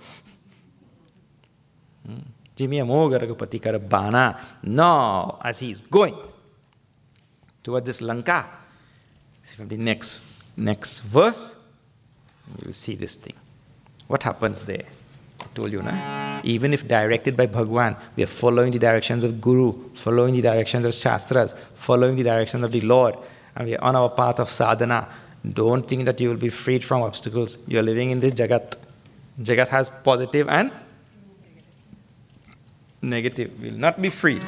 Speaker 1: Jimi Amogha Raghupati Kara Bana. Now, as he is going towards this Lanka, see from the next verse, you will see this thing. What happens there? I told you, na? Even if directed by Bhagavan, we are following the directions of Guru, following the directions of Shastras, following the directions of the Lord, and we are on our path of sadhana. Don't think that you will be freed from obstacles. You are living in this Jagat. Jagat has positive and negative. We will not be freed.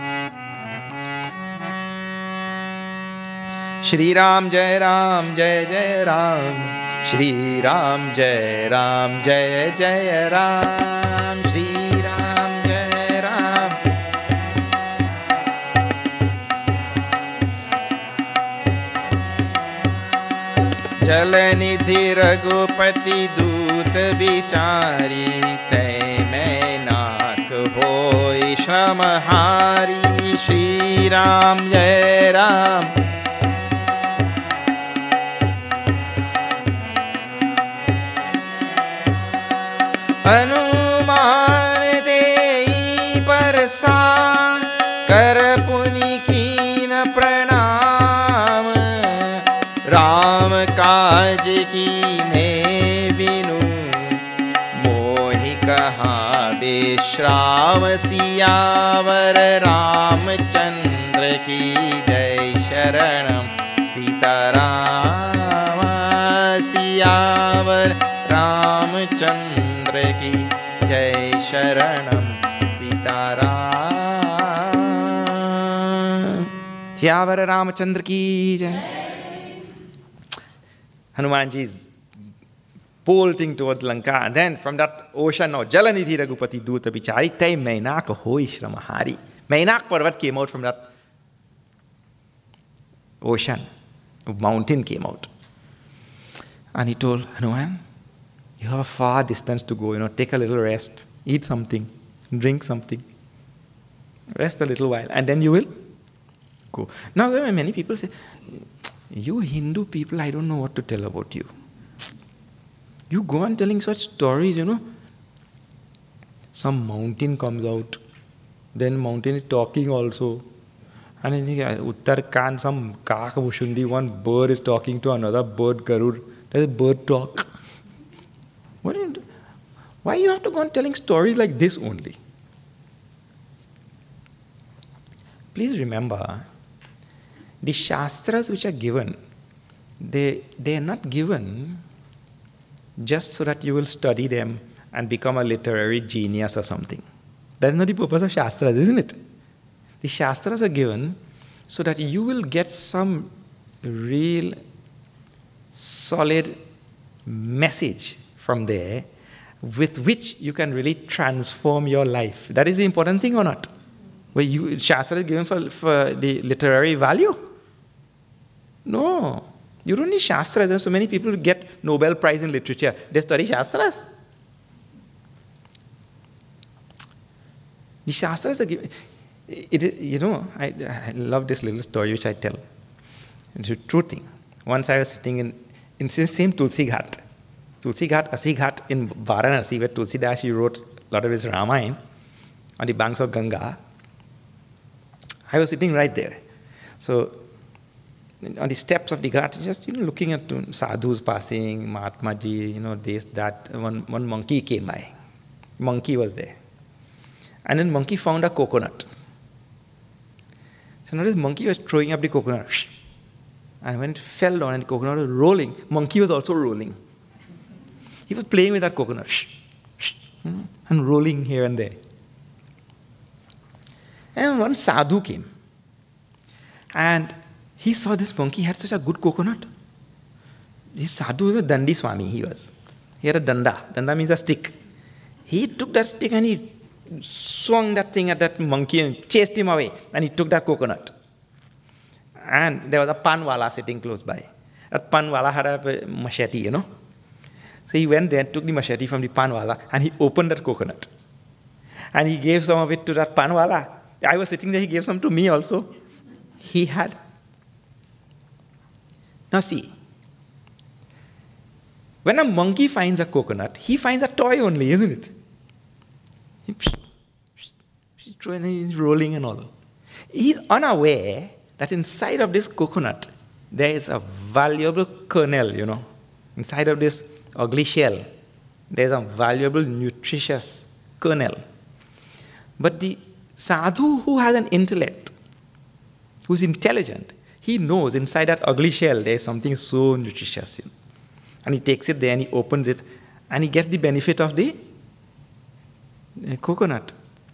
Speaker 1: Shri Ram Jai Ram Jai Jai Ram. Shri Ram Jai Ram Jai Jai Ram. Shri Ram Jai Ram. Jalanidhi Raghupati Doot Bichari Tay Mainak Hoi Shramhari. Shri Ram Jai Ram. Hanuman dei parsa kar puni कीन प्रणाम राम काज कीने बिनु मोहि कहाँ विश्राम सियावर रामचंद्र की जय शरणम सीताराम सियावर रामचंद्र की जय शरणम सीताराम सियावर रामचंद्र की जय. Hanumanji is bolting towards Lanka, and then from that ocean now, Jalanidhi Raghupati Duta Bichari Tay Mainak Hoi Shramhari. Mainak Parvat came out from that ocean. A mountain came out. And he told Hanuman, you have a far distance to go, take a little rest, eat something, drink something, rest a little while, and then you will go. Now, many people say, you Hindu people, I don't know what to tell about you. You go on telling such stories, Some mountain comes out, then mountain is talking also. And in Uttarakhand, some Kakabushundi, one bird is talking to another bird, Garud. There's a bird talk. Why you have to go on telling stories like this only? Please remember, the Shastras which are given, they are not given just so that you will study them and become a literary genius or something. That is not the purpose of Shastras, isn't it? The Shastras are given so that you will get some real solid message from there with which you can really transform your life. That is the important thing or not? Well, Shastra is given for the literary value? No. You don't need Shastras. There's so many people who get Nobel Prize in literature. They study Shastras. The Shastras are given. I love this little story which I tell. It's a true thing. Once I was sitting in the same Tulsi Ghat, Asi Ghat in Varanasi, where Tulsidas wrote a lot of his Ramayana on the banks of Ganga. I was sitting right there. So, on the steps of the Ghat, just looking at sadhus passing, Mahatma Ji, this, that. One monkey came by. Monkey was there. And then monkey found a coconut. So now this monkey was throwing up the coconut. And when it fell down and the coconut was rolling, monkey was also rolling. He was playing with that coconut. And rolling here and there. And one sadhu came. And he saw this monkey had such a good coconut. This sadhu was a Dandi Swami, he was. He had a danda. Danda means a stick. He took that stick and he swung that thing at that monkey and chased him away. And he took that coconut. And there was a panwala sitting close by. That panwala had a machete, So he went there and took the machete from the panwala and he opened that coconut. And he gave some of it to that panwala. I was sitting there, he gave some to me also. He had. Now see, when a monkey finds a coconut, he finds a toy only, isn't it? He's rolling and all. He's unaware that inside of this coconut, there is a valuable kernel, Inside of this ugly shell, there's a valuable, nutritious kernel. But the sadhu who has an intellect, who's intelligent, he knows inside that ugly shell there's something so nutritious. And he takes it there and he opens it and he gets the benefit of the coconut.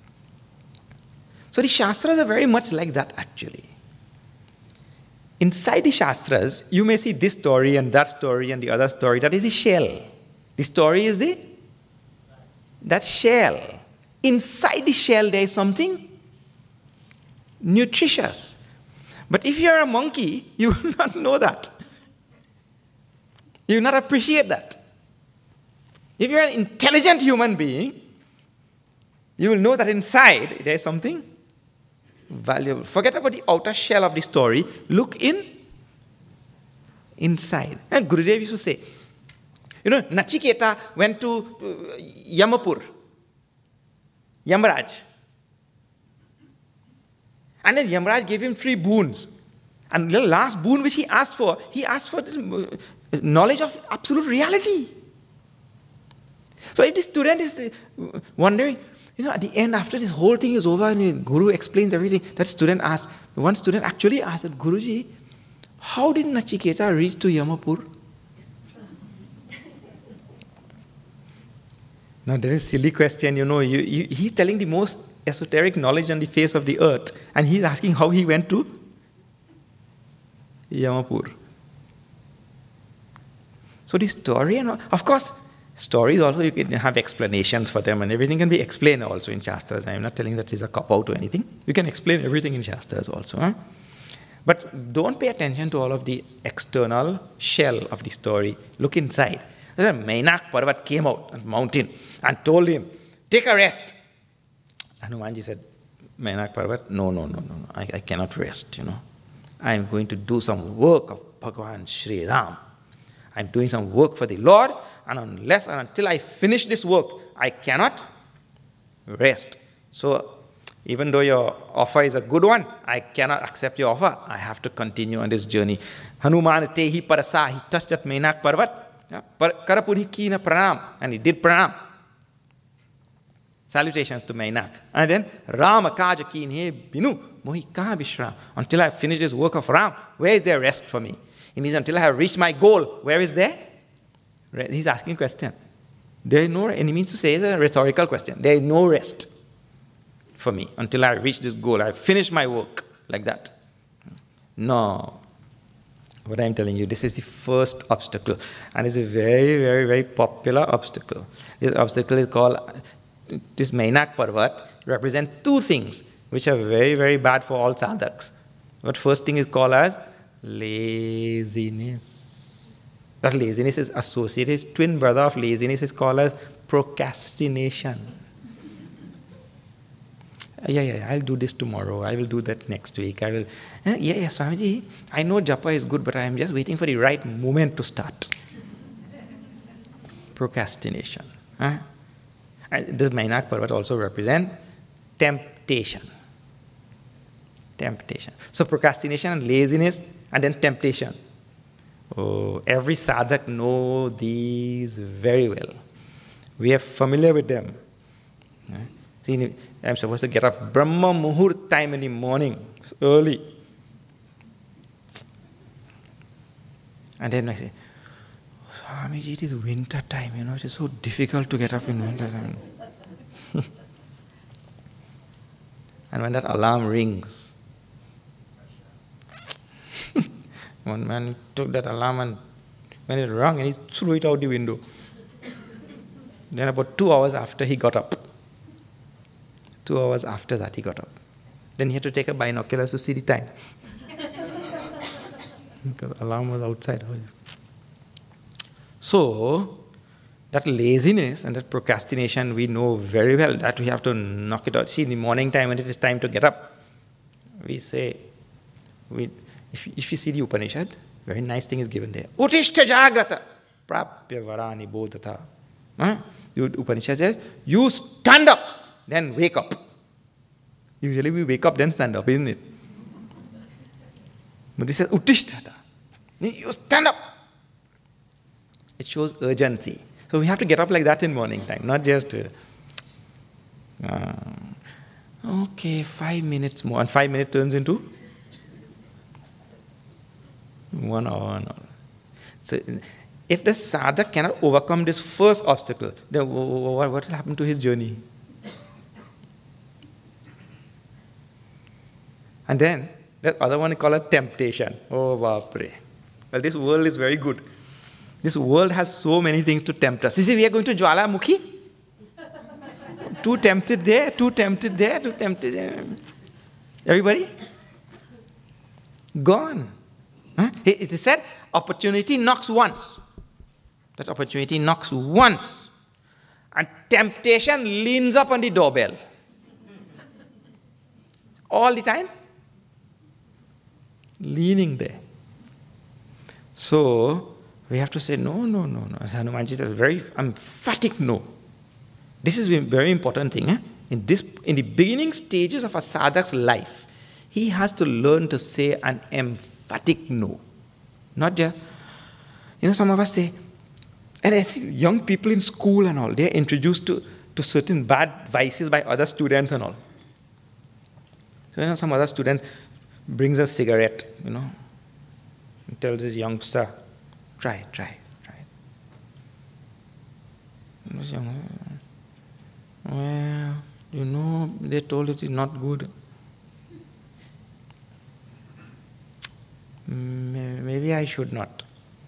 Speaker 1: So the Shastras are very much like that actually. Inside the Shastras, you may see this story and the other story. That is the shell. The story is that shell. Inside the shell, there is something nutritious. But if you are a monkey, you will not know that. You will not appreciate that. If you are an intelligent human being, you will know that inside there is something valuable. Forget about the outer shell of the story. Look inside. And Gurudev used to say, Nachiketa went to Yamapur, Yamraj. And then Yamraj gave him 3 boons. And the last boon which he asked for this knowledge of absolute reality. So if the student is wondering, at the end, after this whole thing is over and the Guru explains everything, one student actually asked, Guruji, how did Nachiketa reach to Yamapur? Now, that is a silly question, he's telling the most esoteric knowledge on the face of the earth, and he's asking how he went to Yamapur. So the story, of course, stories also, you can have explanations for them, and everything can be explained also in Shastras. I'm not telling that it's a cop-out or anything. You can explain everything in Shastras also. Huh? But don't pay attention to all of the external shell of the story. Look inside. Mainak Parvat came out on the mountain and told him, take a rest. Hanumanji said, Mainak Parvat, no, I cannot rest, I am going to do some work of Bhagavan Shri Ram. I'm doing some work for the Lord, and unless and until I finish this work, I cannot rest. So, even though your offer is a good one, I cannot accept your offer. I have to continue on this journey. Hanuman tehi parasa, he touched that Mainak Parvat. Karapuni kina pranam, and he did pranam. Salutations to Mainak. And then, Rama kaja keen he binu, mohi kaha bishram. Until I finish this work of Ram, where is there rest for me? It means until I have reached my goal, where is there? He's asking a question. There is no, and he means to say it's a rhetorical question. There is no rest for me until I reach this goal. I finish my work like that. No. What I'm telling you, this is the first obstacle. And it's a very, very, very popular obstacle. This obstacle is called, this Mainak Parvat represents 2 things. which are very, very bad for all sadhaks. But first thing is called as laziness. That laziness is associated, its twin brother of laziness is called as procrastination. Yeah, I'll do this tomorrow, I will do that next week, I will... Yeah, Swamiji, I know japa is good, but I am just waiting for the right moment to start. Procrastination. This Mainak Parvat also represents temptation. Temptation. So procrastination and laziness and then temptation. Oh, every sadhak knows these very well. We are familiar with them. See, I'm supposed to get up Brahma Muhurt time in the morning. It's early. And then I say, Swamiji, it is winter time, it is so difficult to get up in winter time. And when that alarm rings, one man took that alarm and when it rang, and he threw it out the window. Then about 2 hours after, he got up. 2 hours after that, he got up. Then he had to take a binoculars to see the time. Because alarm was outside. So, that laziness and that procrastination, we know very well that we have to knock it out. See, in the morning time, when it is time to get up, we say, if you see the Upanishad, very nice thing is given there. Utishta jagrata prapya varani bodhata. The Upanishad says, you stand up, then wake up. Usually we wake up, then stand up, isn't it? But this says, Uttishtata. You stand up. It shows urgency. So we have to get up like that in morning time, not just, okay, 5 minutes more. And 5 minutes turns into 1 hour. So if the sadhak cannot overcome this first obstacle, then what will happen to his journey? And then, that other one is called a temptation. Oh, Bapre. Well, this world is very good. This world has so many things to tempt us. You see, we are going to Jwalamukhi. Too tempted there, too tempted there, too tempted there. Everybody? Gone. It is said, opportunity knocks once. That opportunity knocks once. And temptation leans up on the doorbell. All the time. Leaning there. So, we have to say, no. As Hanumanji said, very emphatic no. This is a very important thing. In the beginning stages of a sadhak's life, he has to learn to say an emphatic no. Not just, some of us say, and I see young people in school and all, they are introduced to certain bad vices by other students and all. So, some other student brings a cigarette, and tells his youngster, try it. And this young, well, they told it is not good. Maybe I should not.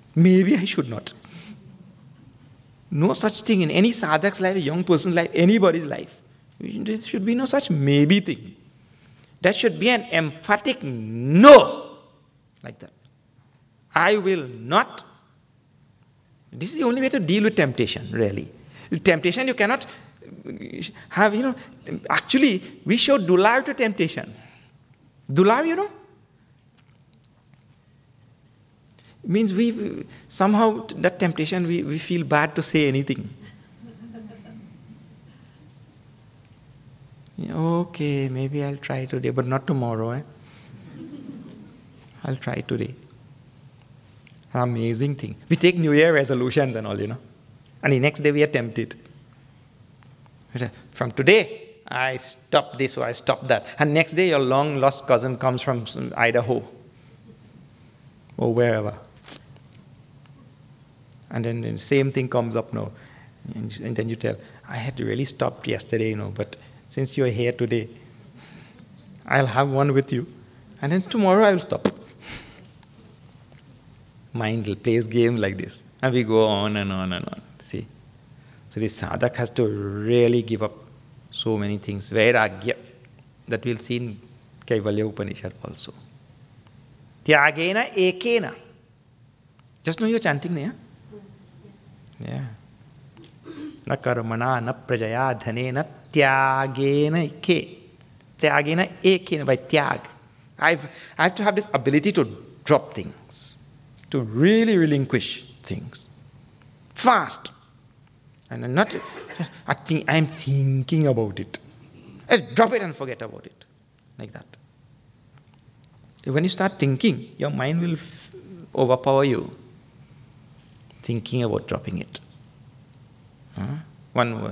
Speaker 1: No such thing in any sadhak's life, a young person's life, anybody's life. There should be no such maybe thing. That should be an emphatic no. Like that. I will not. This is the only way to deal with temptation, really. Temptation you cannot have, actually, we show dular to temptation. Dular, It means we somehow, that temptation, we feel bad to say anything. Okay, maybe I'll try today, but not tomorrow. I'll try today. An amazing thing. We take New Year resolutions and all, And the next day we are tempted. From today, I stop this or I stop that. And next day your long lost cousin comes from Idaho or wherever. And then the same thing comes up now. And then you tell, I had really stopped yesterday, but since you are here today, I'll have one with you. And then tomorrow I will stop. Mind plays games like this. And we go on and on and on. See? So the sadhak has to really give up so many things. Vairagya. That we'll see in Kaivalya Upanishad also. Tyagena ekena. Just know you're chanting there. Yeah. Na karmana na prajaya dhanena tyagena eke. Tyagena ekena, by tyag. I have to have this ability to drop things, to really relinquish things fast. And not, I'm thinking about it. Drop it and forget about it. Like that. When you start thinking, your mind will overpower you. Thinking about dropping it. One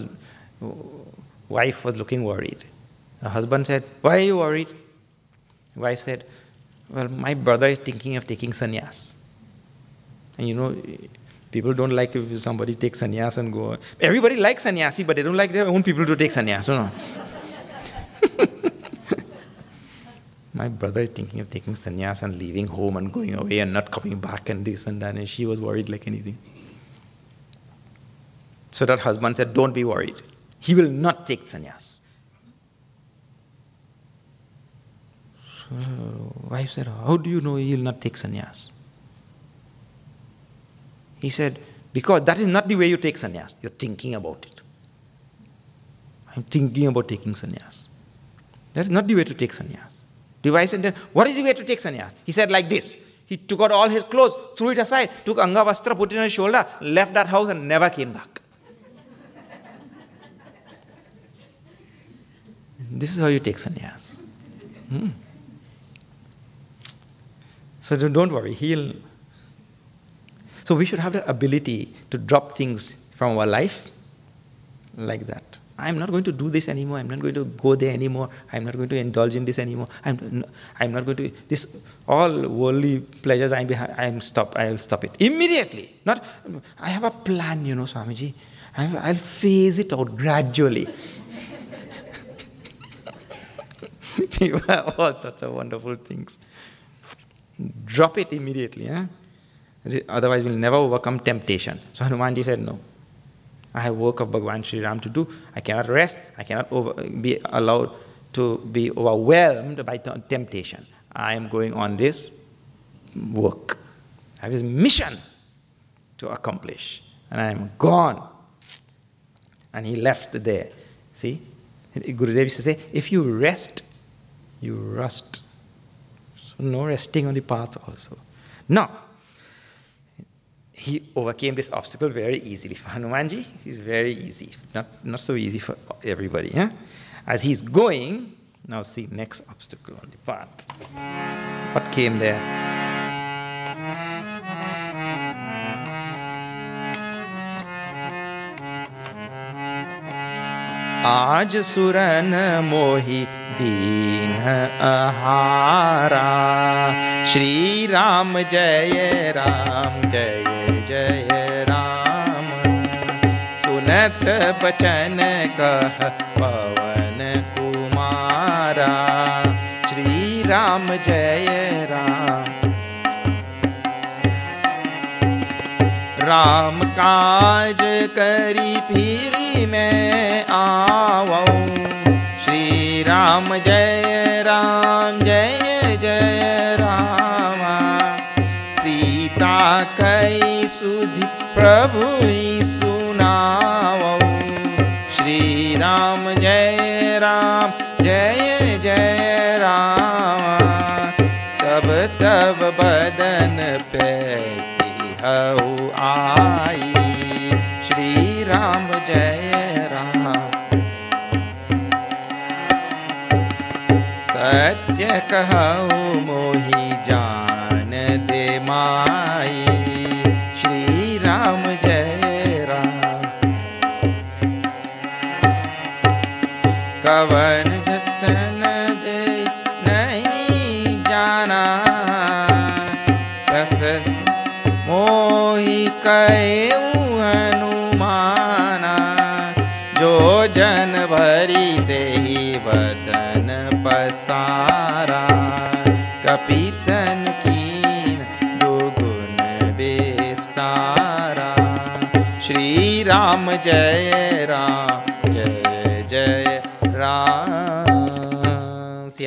Speaker 1: wife was looking worried. The husband said, "Why are you worried?" The wife said, "Well, my brother is thinking of taking sannyas." And you know, people don't like if somebody takes sannyas and go. Everybody likes sannyasi, but they don't like their own people to take sannyas. No. My brother is thinking of taking sannyas and leaving home and going away and not coming back and this and that. And she was worried like anything. So that husband said, "Don't be worried. He will not take sannyas." So wife said, "How do you know he will not take sannyas?" He said, "Because that is not the way you take sannyas. You're thinking about it." "I'm thinking about taking sannyas." That is not the way to take sannyas. The wife said, "What is the way to take sannyas?" He said like this. He took out all his clothes, threw it aside, took Anga Vastra, put it on his shoulder, left that house and never came back. This is how you take sannyas. So don't worry, So we should have the ability to drop things from our life like that. I'm not going to do this anymore. I'm not going to go there anymore. I'm not going to indulge in this anymore. I'm not going to, this, all worldly pleasures I'll stop it. Immediately. Not, I have a plan, Swamiji. I'll phase it out gradually. You have all sorts of wonderful things. Drop it immediately. Otherwise, we'll never overcome temptation. So Hanumanji said, no. I have work of Bhagavan Sri Ram to do. I cannot rest. I cannot be allowed to be overwhelmed by temptation. I am going on this work. I have this mission to accomplish. And I am gone. And he left there. See? Gurudev used to say, if you rest, you rust. So no resting on the path also. Now, he overcame this obstacle very easily. For Hanumanji, it's very easy. Not so easy for everybody. As he's going, now see next obstacle on the path. What came there? Aaj suran mohi deen ahara, Shri Ram Jai Ram Jai Jai Ram, Sunat bachan kah pavan kumara, Shri Ram Jai Ram. Ram काज करी free मैं आवऊं, श्री राम जय जय राम, सीता कई सुधि प्रभु सुनावऊं, श्री राम जय जय राम, तब बदन पे हऊ आई, श्री राम जय राम। सत्य कहऊ मोहि जान दे माई, श्री राम जय राम। कवन जतन दे नहीं जाना, रस मोहि कएऊ हनुमाना, जो जन भरी देहि बदन पसारा, कपितन कीन दुगुन विस्तारा, श्री राम जय जय Ram.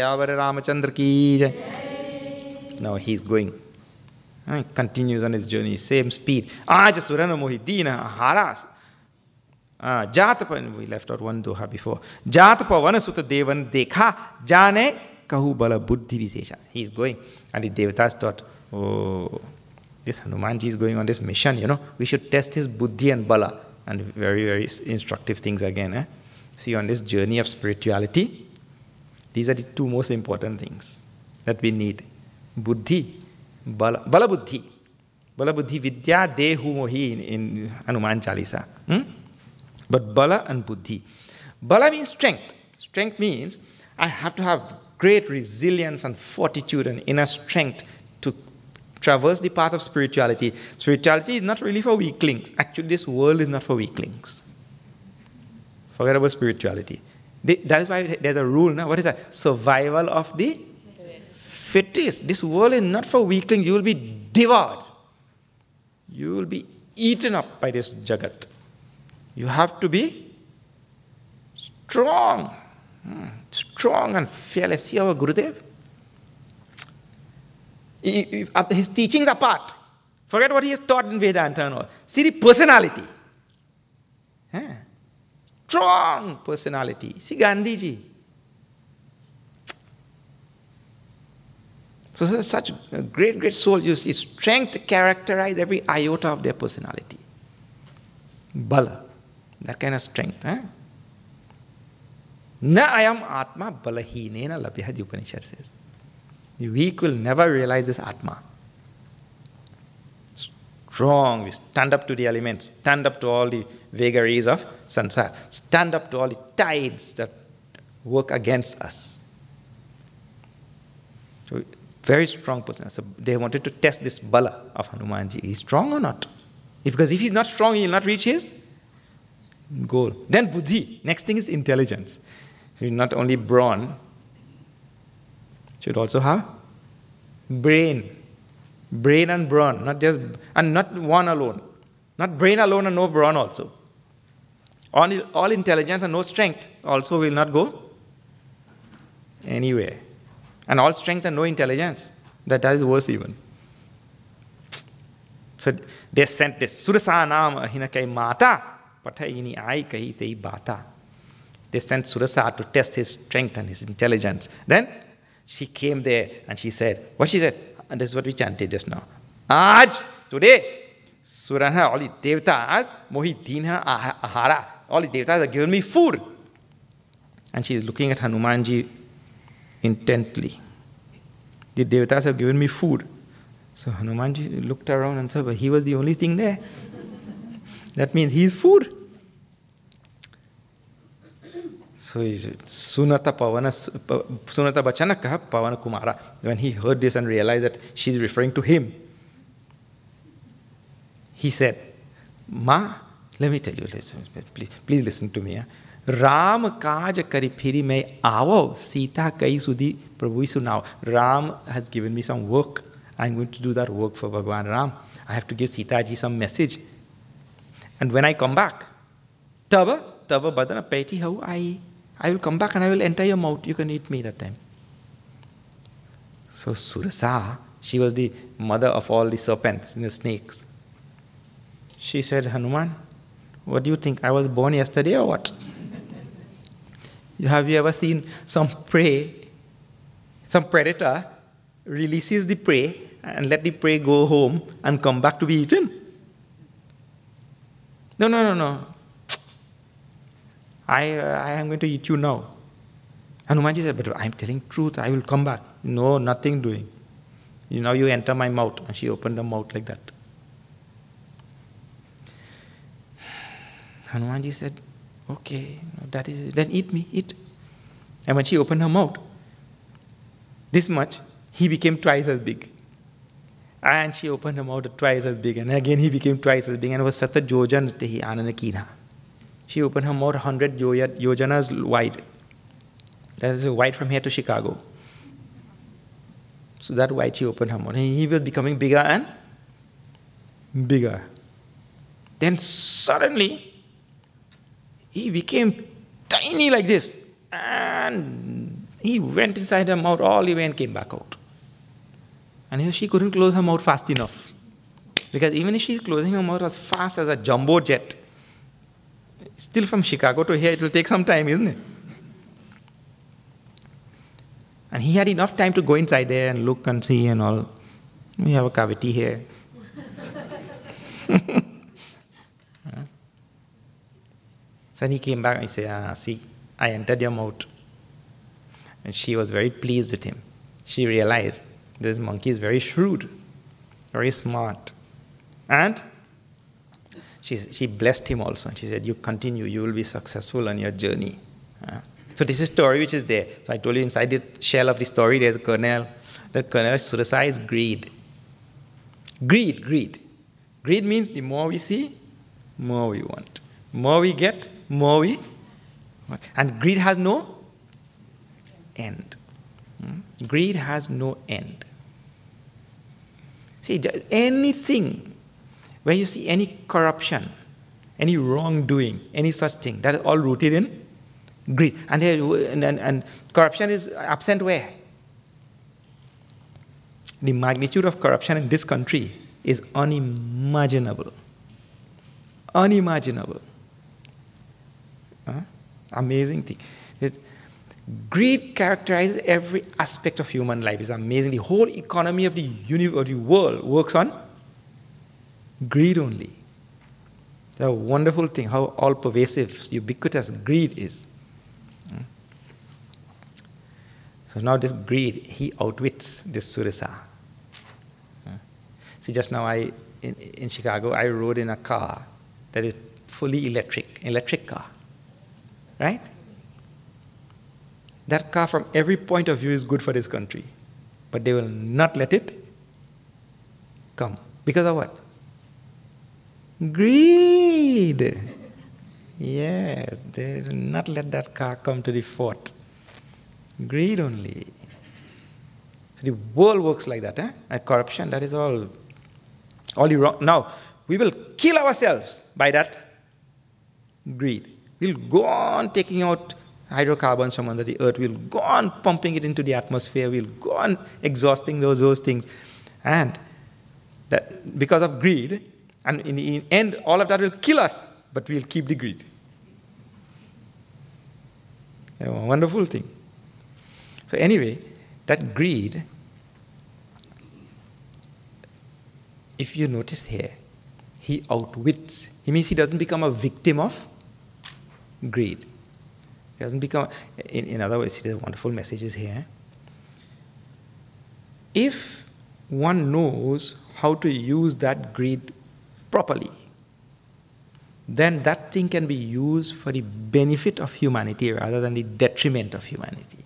Speaker 1: Siyavar Ramachandra ki jai. Now he's going. He continues on his journey, same speed. Aaj Surana Mohidina Haras. Jatapa, we left out one doha before. Jatapa Vanasuta Devan Dekha Jane Kahu Bala Buddhi Visesha. He's going. And the Devatas thought, oh, this Hanumanji is going on this mission, we should test his buddhi and bala. And very, very instructive things again. See, on this journey of spirituality, these are the two most important things that we need. Buddhi, bala. Bala buddhi. Bala buddhi vidya dehu mohi in Hanuman Chalisa. But bala and buddhi. Bala means strength. Strength means I have to have great resilience and fortitude and inner strength to traverse the path of spirituality. Spirituality is not really for weaklings. Actually, this world is not for weaklings. Forget about spirituality. That is why there's a rule now. What is that? Survival of the fittest. This world is not for weaklings. You will be devoured. You will be eaten up by this jagat. You have to be strong. Strong and fearless. See our Gurudev? His teachings apart. Forget what he has taught in Vedanta and all. See the personality. Strong personality. See Gandhiji. So such a great, great soul. You see strength characterize every iota of their personality. Bala. That kind of strength. Na ayam atma balahinena labhya, the Upanishad says. The weak will never realize this Atma. Strong, we stand up to the elements, stand up to all the vagaries of sansara, stand up to all the tides that work against us. So, very strong person. So they wanted to test this bala of Hanumanji. Is he strong or not? Because if he's not strong, he will not reach his goal. Then buddhi. Next thing is intelligence. So not only brawn, should also have brain. Brain and brawn, not just, and not one alone. Not brain alone and no brawn also. All intelligence and no strength also will not go anywhere. And all strength and no intelligence, that is worse even. So they sent this Surasa Nam Ahinakai Mata, Patayini Ai Kai Tei Bata. They sent Surasa to test his strength and his intelligence. Then she came there and she said, what she said? And this is what we chanted just now. Aaj, today, Surana, all the Devatas, Mohi Dinha Ahara, all the Devatas have given me food. And she is looking at Hanumanji intently. The Devatas have given me food. So Hanumanji looked around and said, but he was the only thing there. That means he is food. So Sunata Bachanaka Pavana Kumara, when he heard this and realized that she is referring to him, he said, Ma, let me tell you, please listen to me. Ram kaj kari phiri mai aavo, Sita kai sudhi Prabhu sunav. Ram has given me some work. I'm going to do that work for Bhagavan Ram. I have to give Sita ji some message. And when I come back, Tava badana peti how I will come back and I will enter your mouth. You can eat me that time. So Surasa, she was the mother of all the serpents and the snakes. She said, Hanuman, what do you think? I was born yesterday or what? Have you ever seen some prey, some predator releases the prey and let the prey go home and come back to be eaten? No. I am going to eat you now. Hanumanji said, but I am telling truth, I will come back. No, nothing doing. Now you enter my mouth. And she opened her mouth like that. Hanumanji said, okay, that is it. Then eat me, eat. And when she opened her mouth, this much, he became twice as big. And she opened her mouth twice as big. And again he became twice as big. And it was Sata Jojan Tehi Ananakina. She opened her mouth 100 yojanas wide. That is wide from here to Chicago. So that wide she opened her mouth. And he was becoming bigger and bigger. Then suddenly, he became tiny like this. And he went inside her mouth all the way and came back out. And she couldn't close her mouth fast enough. Because even if she's closing her mouth as fast as a jumbo jet, still from Chicago to here, it will take some time, isn't it? And he had enough time to go inside there and look and see and all. We have a cavity here. So he came back and he said, see, I entered your mouth. And she was very pleased with him. She realized this monkey is very shrewd, very smart. And she blessed him also. And she said, you continue, you will be successful on your journey. So this is a story which is there. So I told you inside the shell of the story, there's a kernel. The kernel surasa is greed. Greed. Greed means the more we see, more we want. More we get, more we want. And greed has no end. Greed has no end. See, anything where you see any corruption, any wrongdoing, any such thing, that is all rooted in greed. And corruption is absent where? The magnitude of corruption in this country is unimaginable. Unimaginable. Amazing thing. Greed characterizes every aspect of human life. It's amazing. The whole economy of the universe, of the world, works on greed only. It's a wonderful thing, how all-pervasive, ubiquitous greed is. So now this greed, he outwits this surasa. See, just now in Chicago, I rode in a car that is fully electric car, right? That car from every point of view is good for this country. But they will not let it come. Because of what? Greed. Yeah, they will not let that car come to the fort. Greed only. So the world works like that, And corruption, that is all wrong. Now, we will kill ourselves by that greed. We'll go on taking out hydrocarbons from under the earth. We'll go on pumping it into the atmosphere. We'll go on exhausting those things. And that because of greed, and in the end, all of that will kill us, but we'll keep the greed. A wonderful thing. So anyway, that greed, if you notice here, he outwits. He means he doesn't become a victim of greed. He doesn't become, in other words, there's wonderful messages here. If one knows how to use that greed properly, then that thing can be used for the benefit of humanity rather than the detriment of humanity.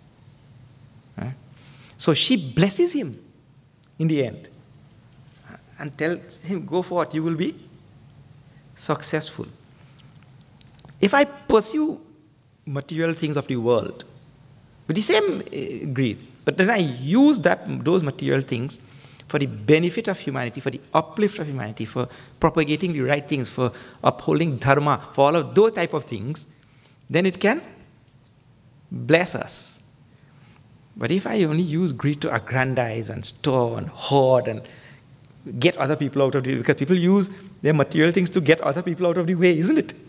Speaker 1: So she blesses him in the end and tells him, go for it, you will be successful. If I pursue material things of the world with the same greed, but then I use those material things for the benefit of humanity, for the uplift of humanity, for propagating the right things, for upholding dharma, for all of those type of things, then it can bless us. But if I only use greed to aggrandize and store and hoard and get other people out of the way, because people use their material things to get other people out of the way, isn't it?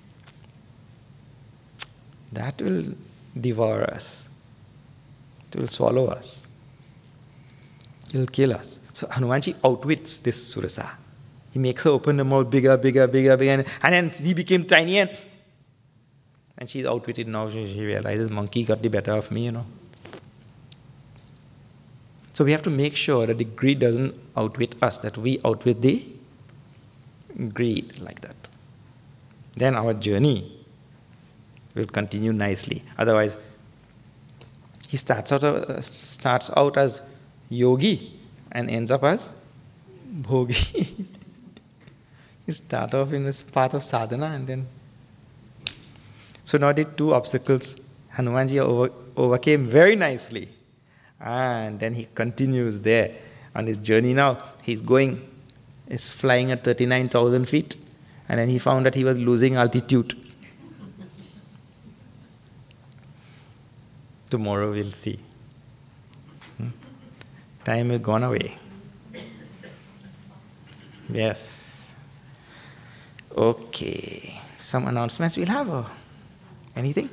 Speaker 1: That will devour us. It will swallow us. It will kill us. So Hanumanji outwits this surasa. He makes her open the mouth bigger, and then he became tiny, and she's outwitted now. She realizes monkey got the better of me, So we have to make sure that the greed doesn't outwit us, that we outwit the greed like that. Then our journey will continue nicely. Otherwise, he starts out as yogi and ends up as bhogi. You start off in this path of sadhana and then... So now the two obstacles Hanumanji overcame very nicely. And then he continues there on his journey now. He's flying at 39,000 feet. And then he found that he was losing altitude. Tomorrow we'll see. Time has gone away. Yes. Okay. Some announcements we'll have, or anything?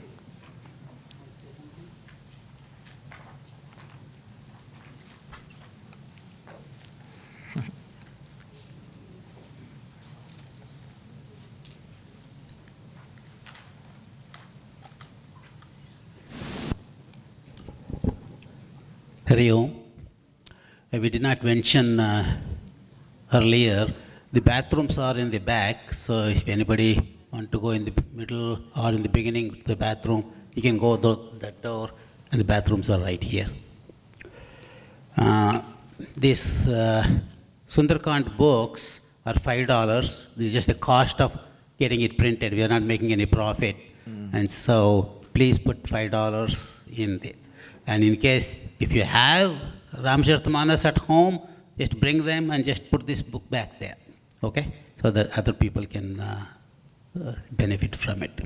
Speaker 2: Hari Om. We did not mention earlier, the bathrooms are in the back, so if anybody want to go in the middle or in the beginning to the bathroom, you can go that door, and the bathrooms are right here. These Sundarkand books are $5. This is just the cost of getting it printed. We are not making any profit. And so please put $5 in there. And in case, if you have Ramcharitamanas at home, just bring them and just put this book back there, okay? So that other people can benefit from it.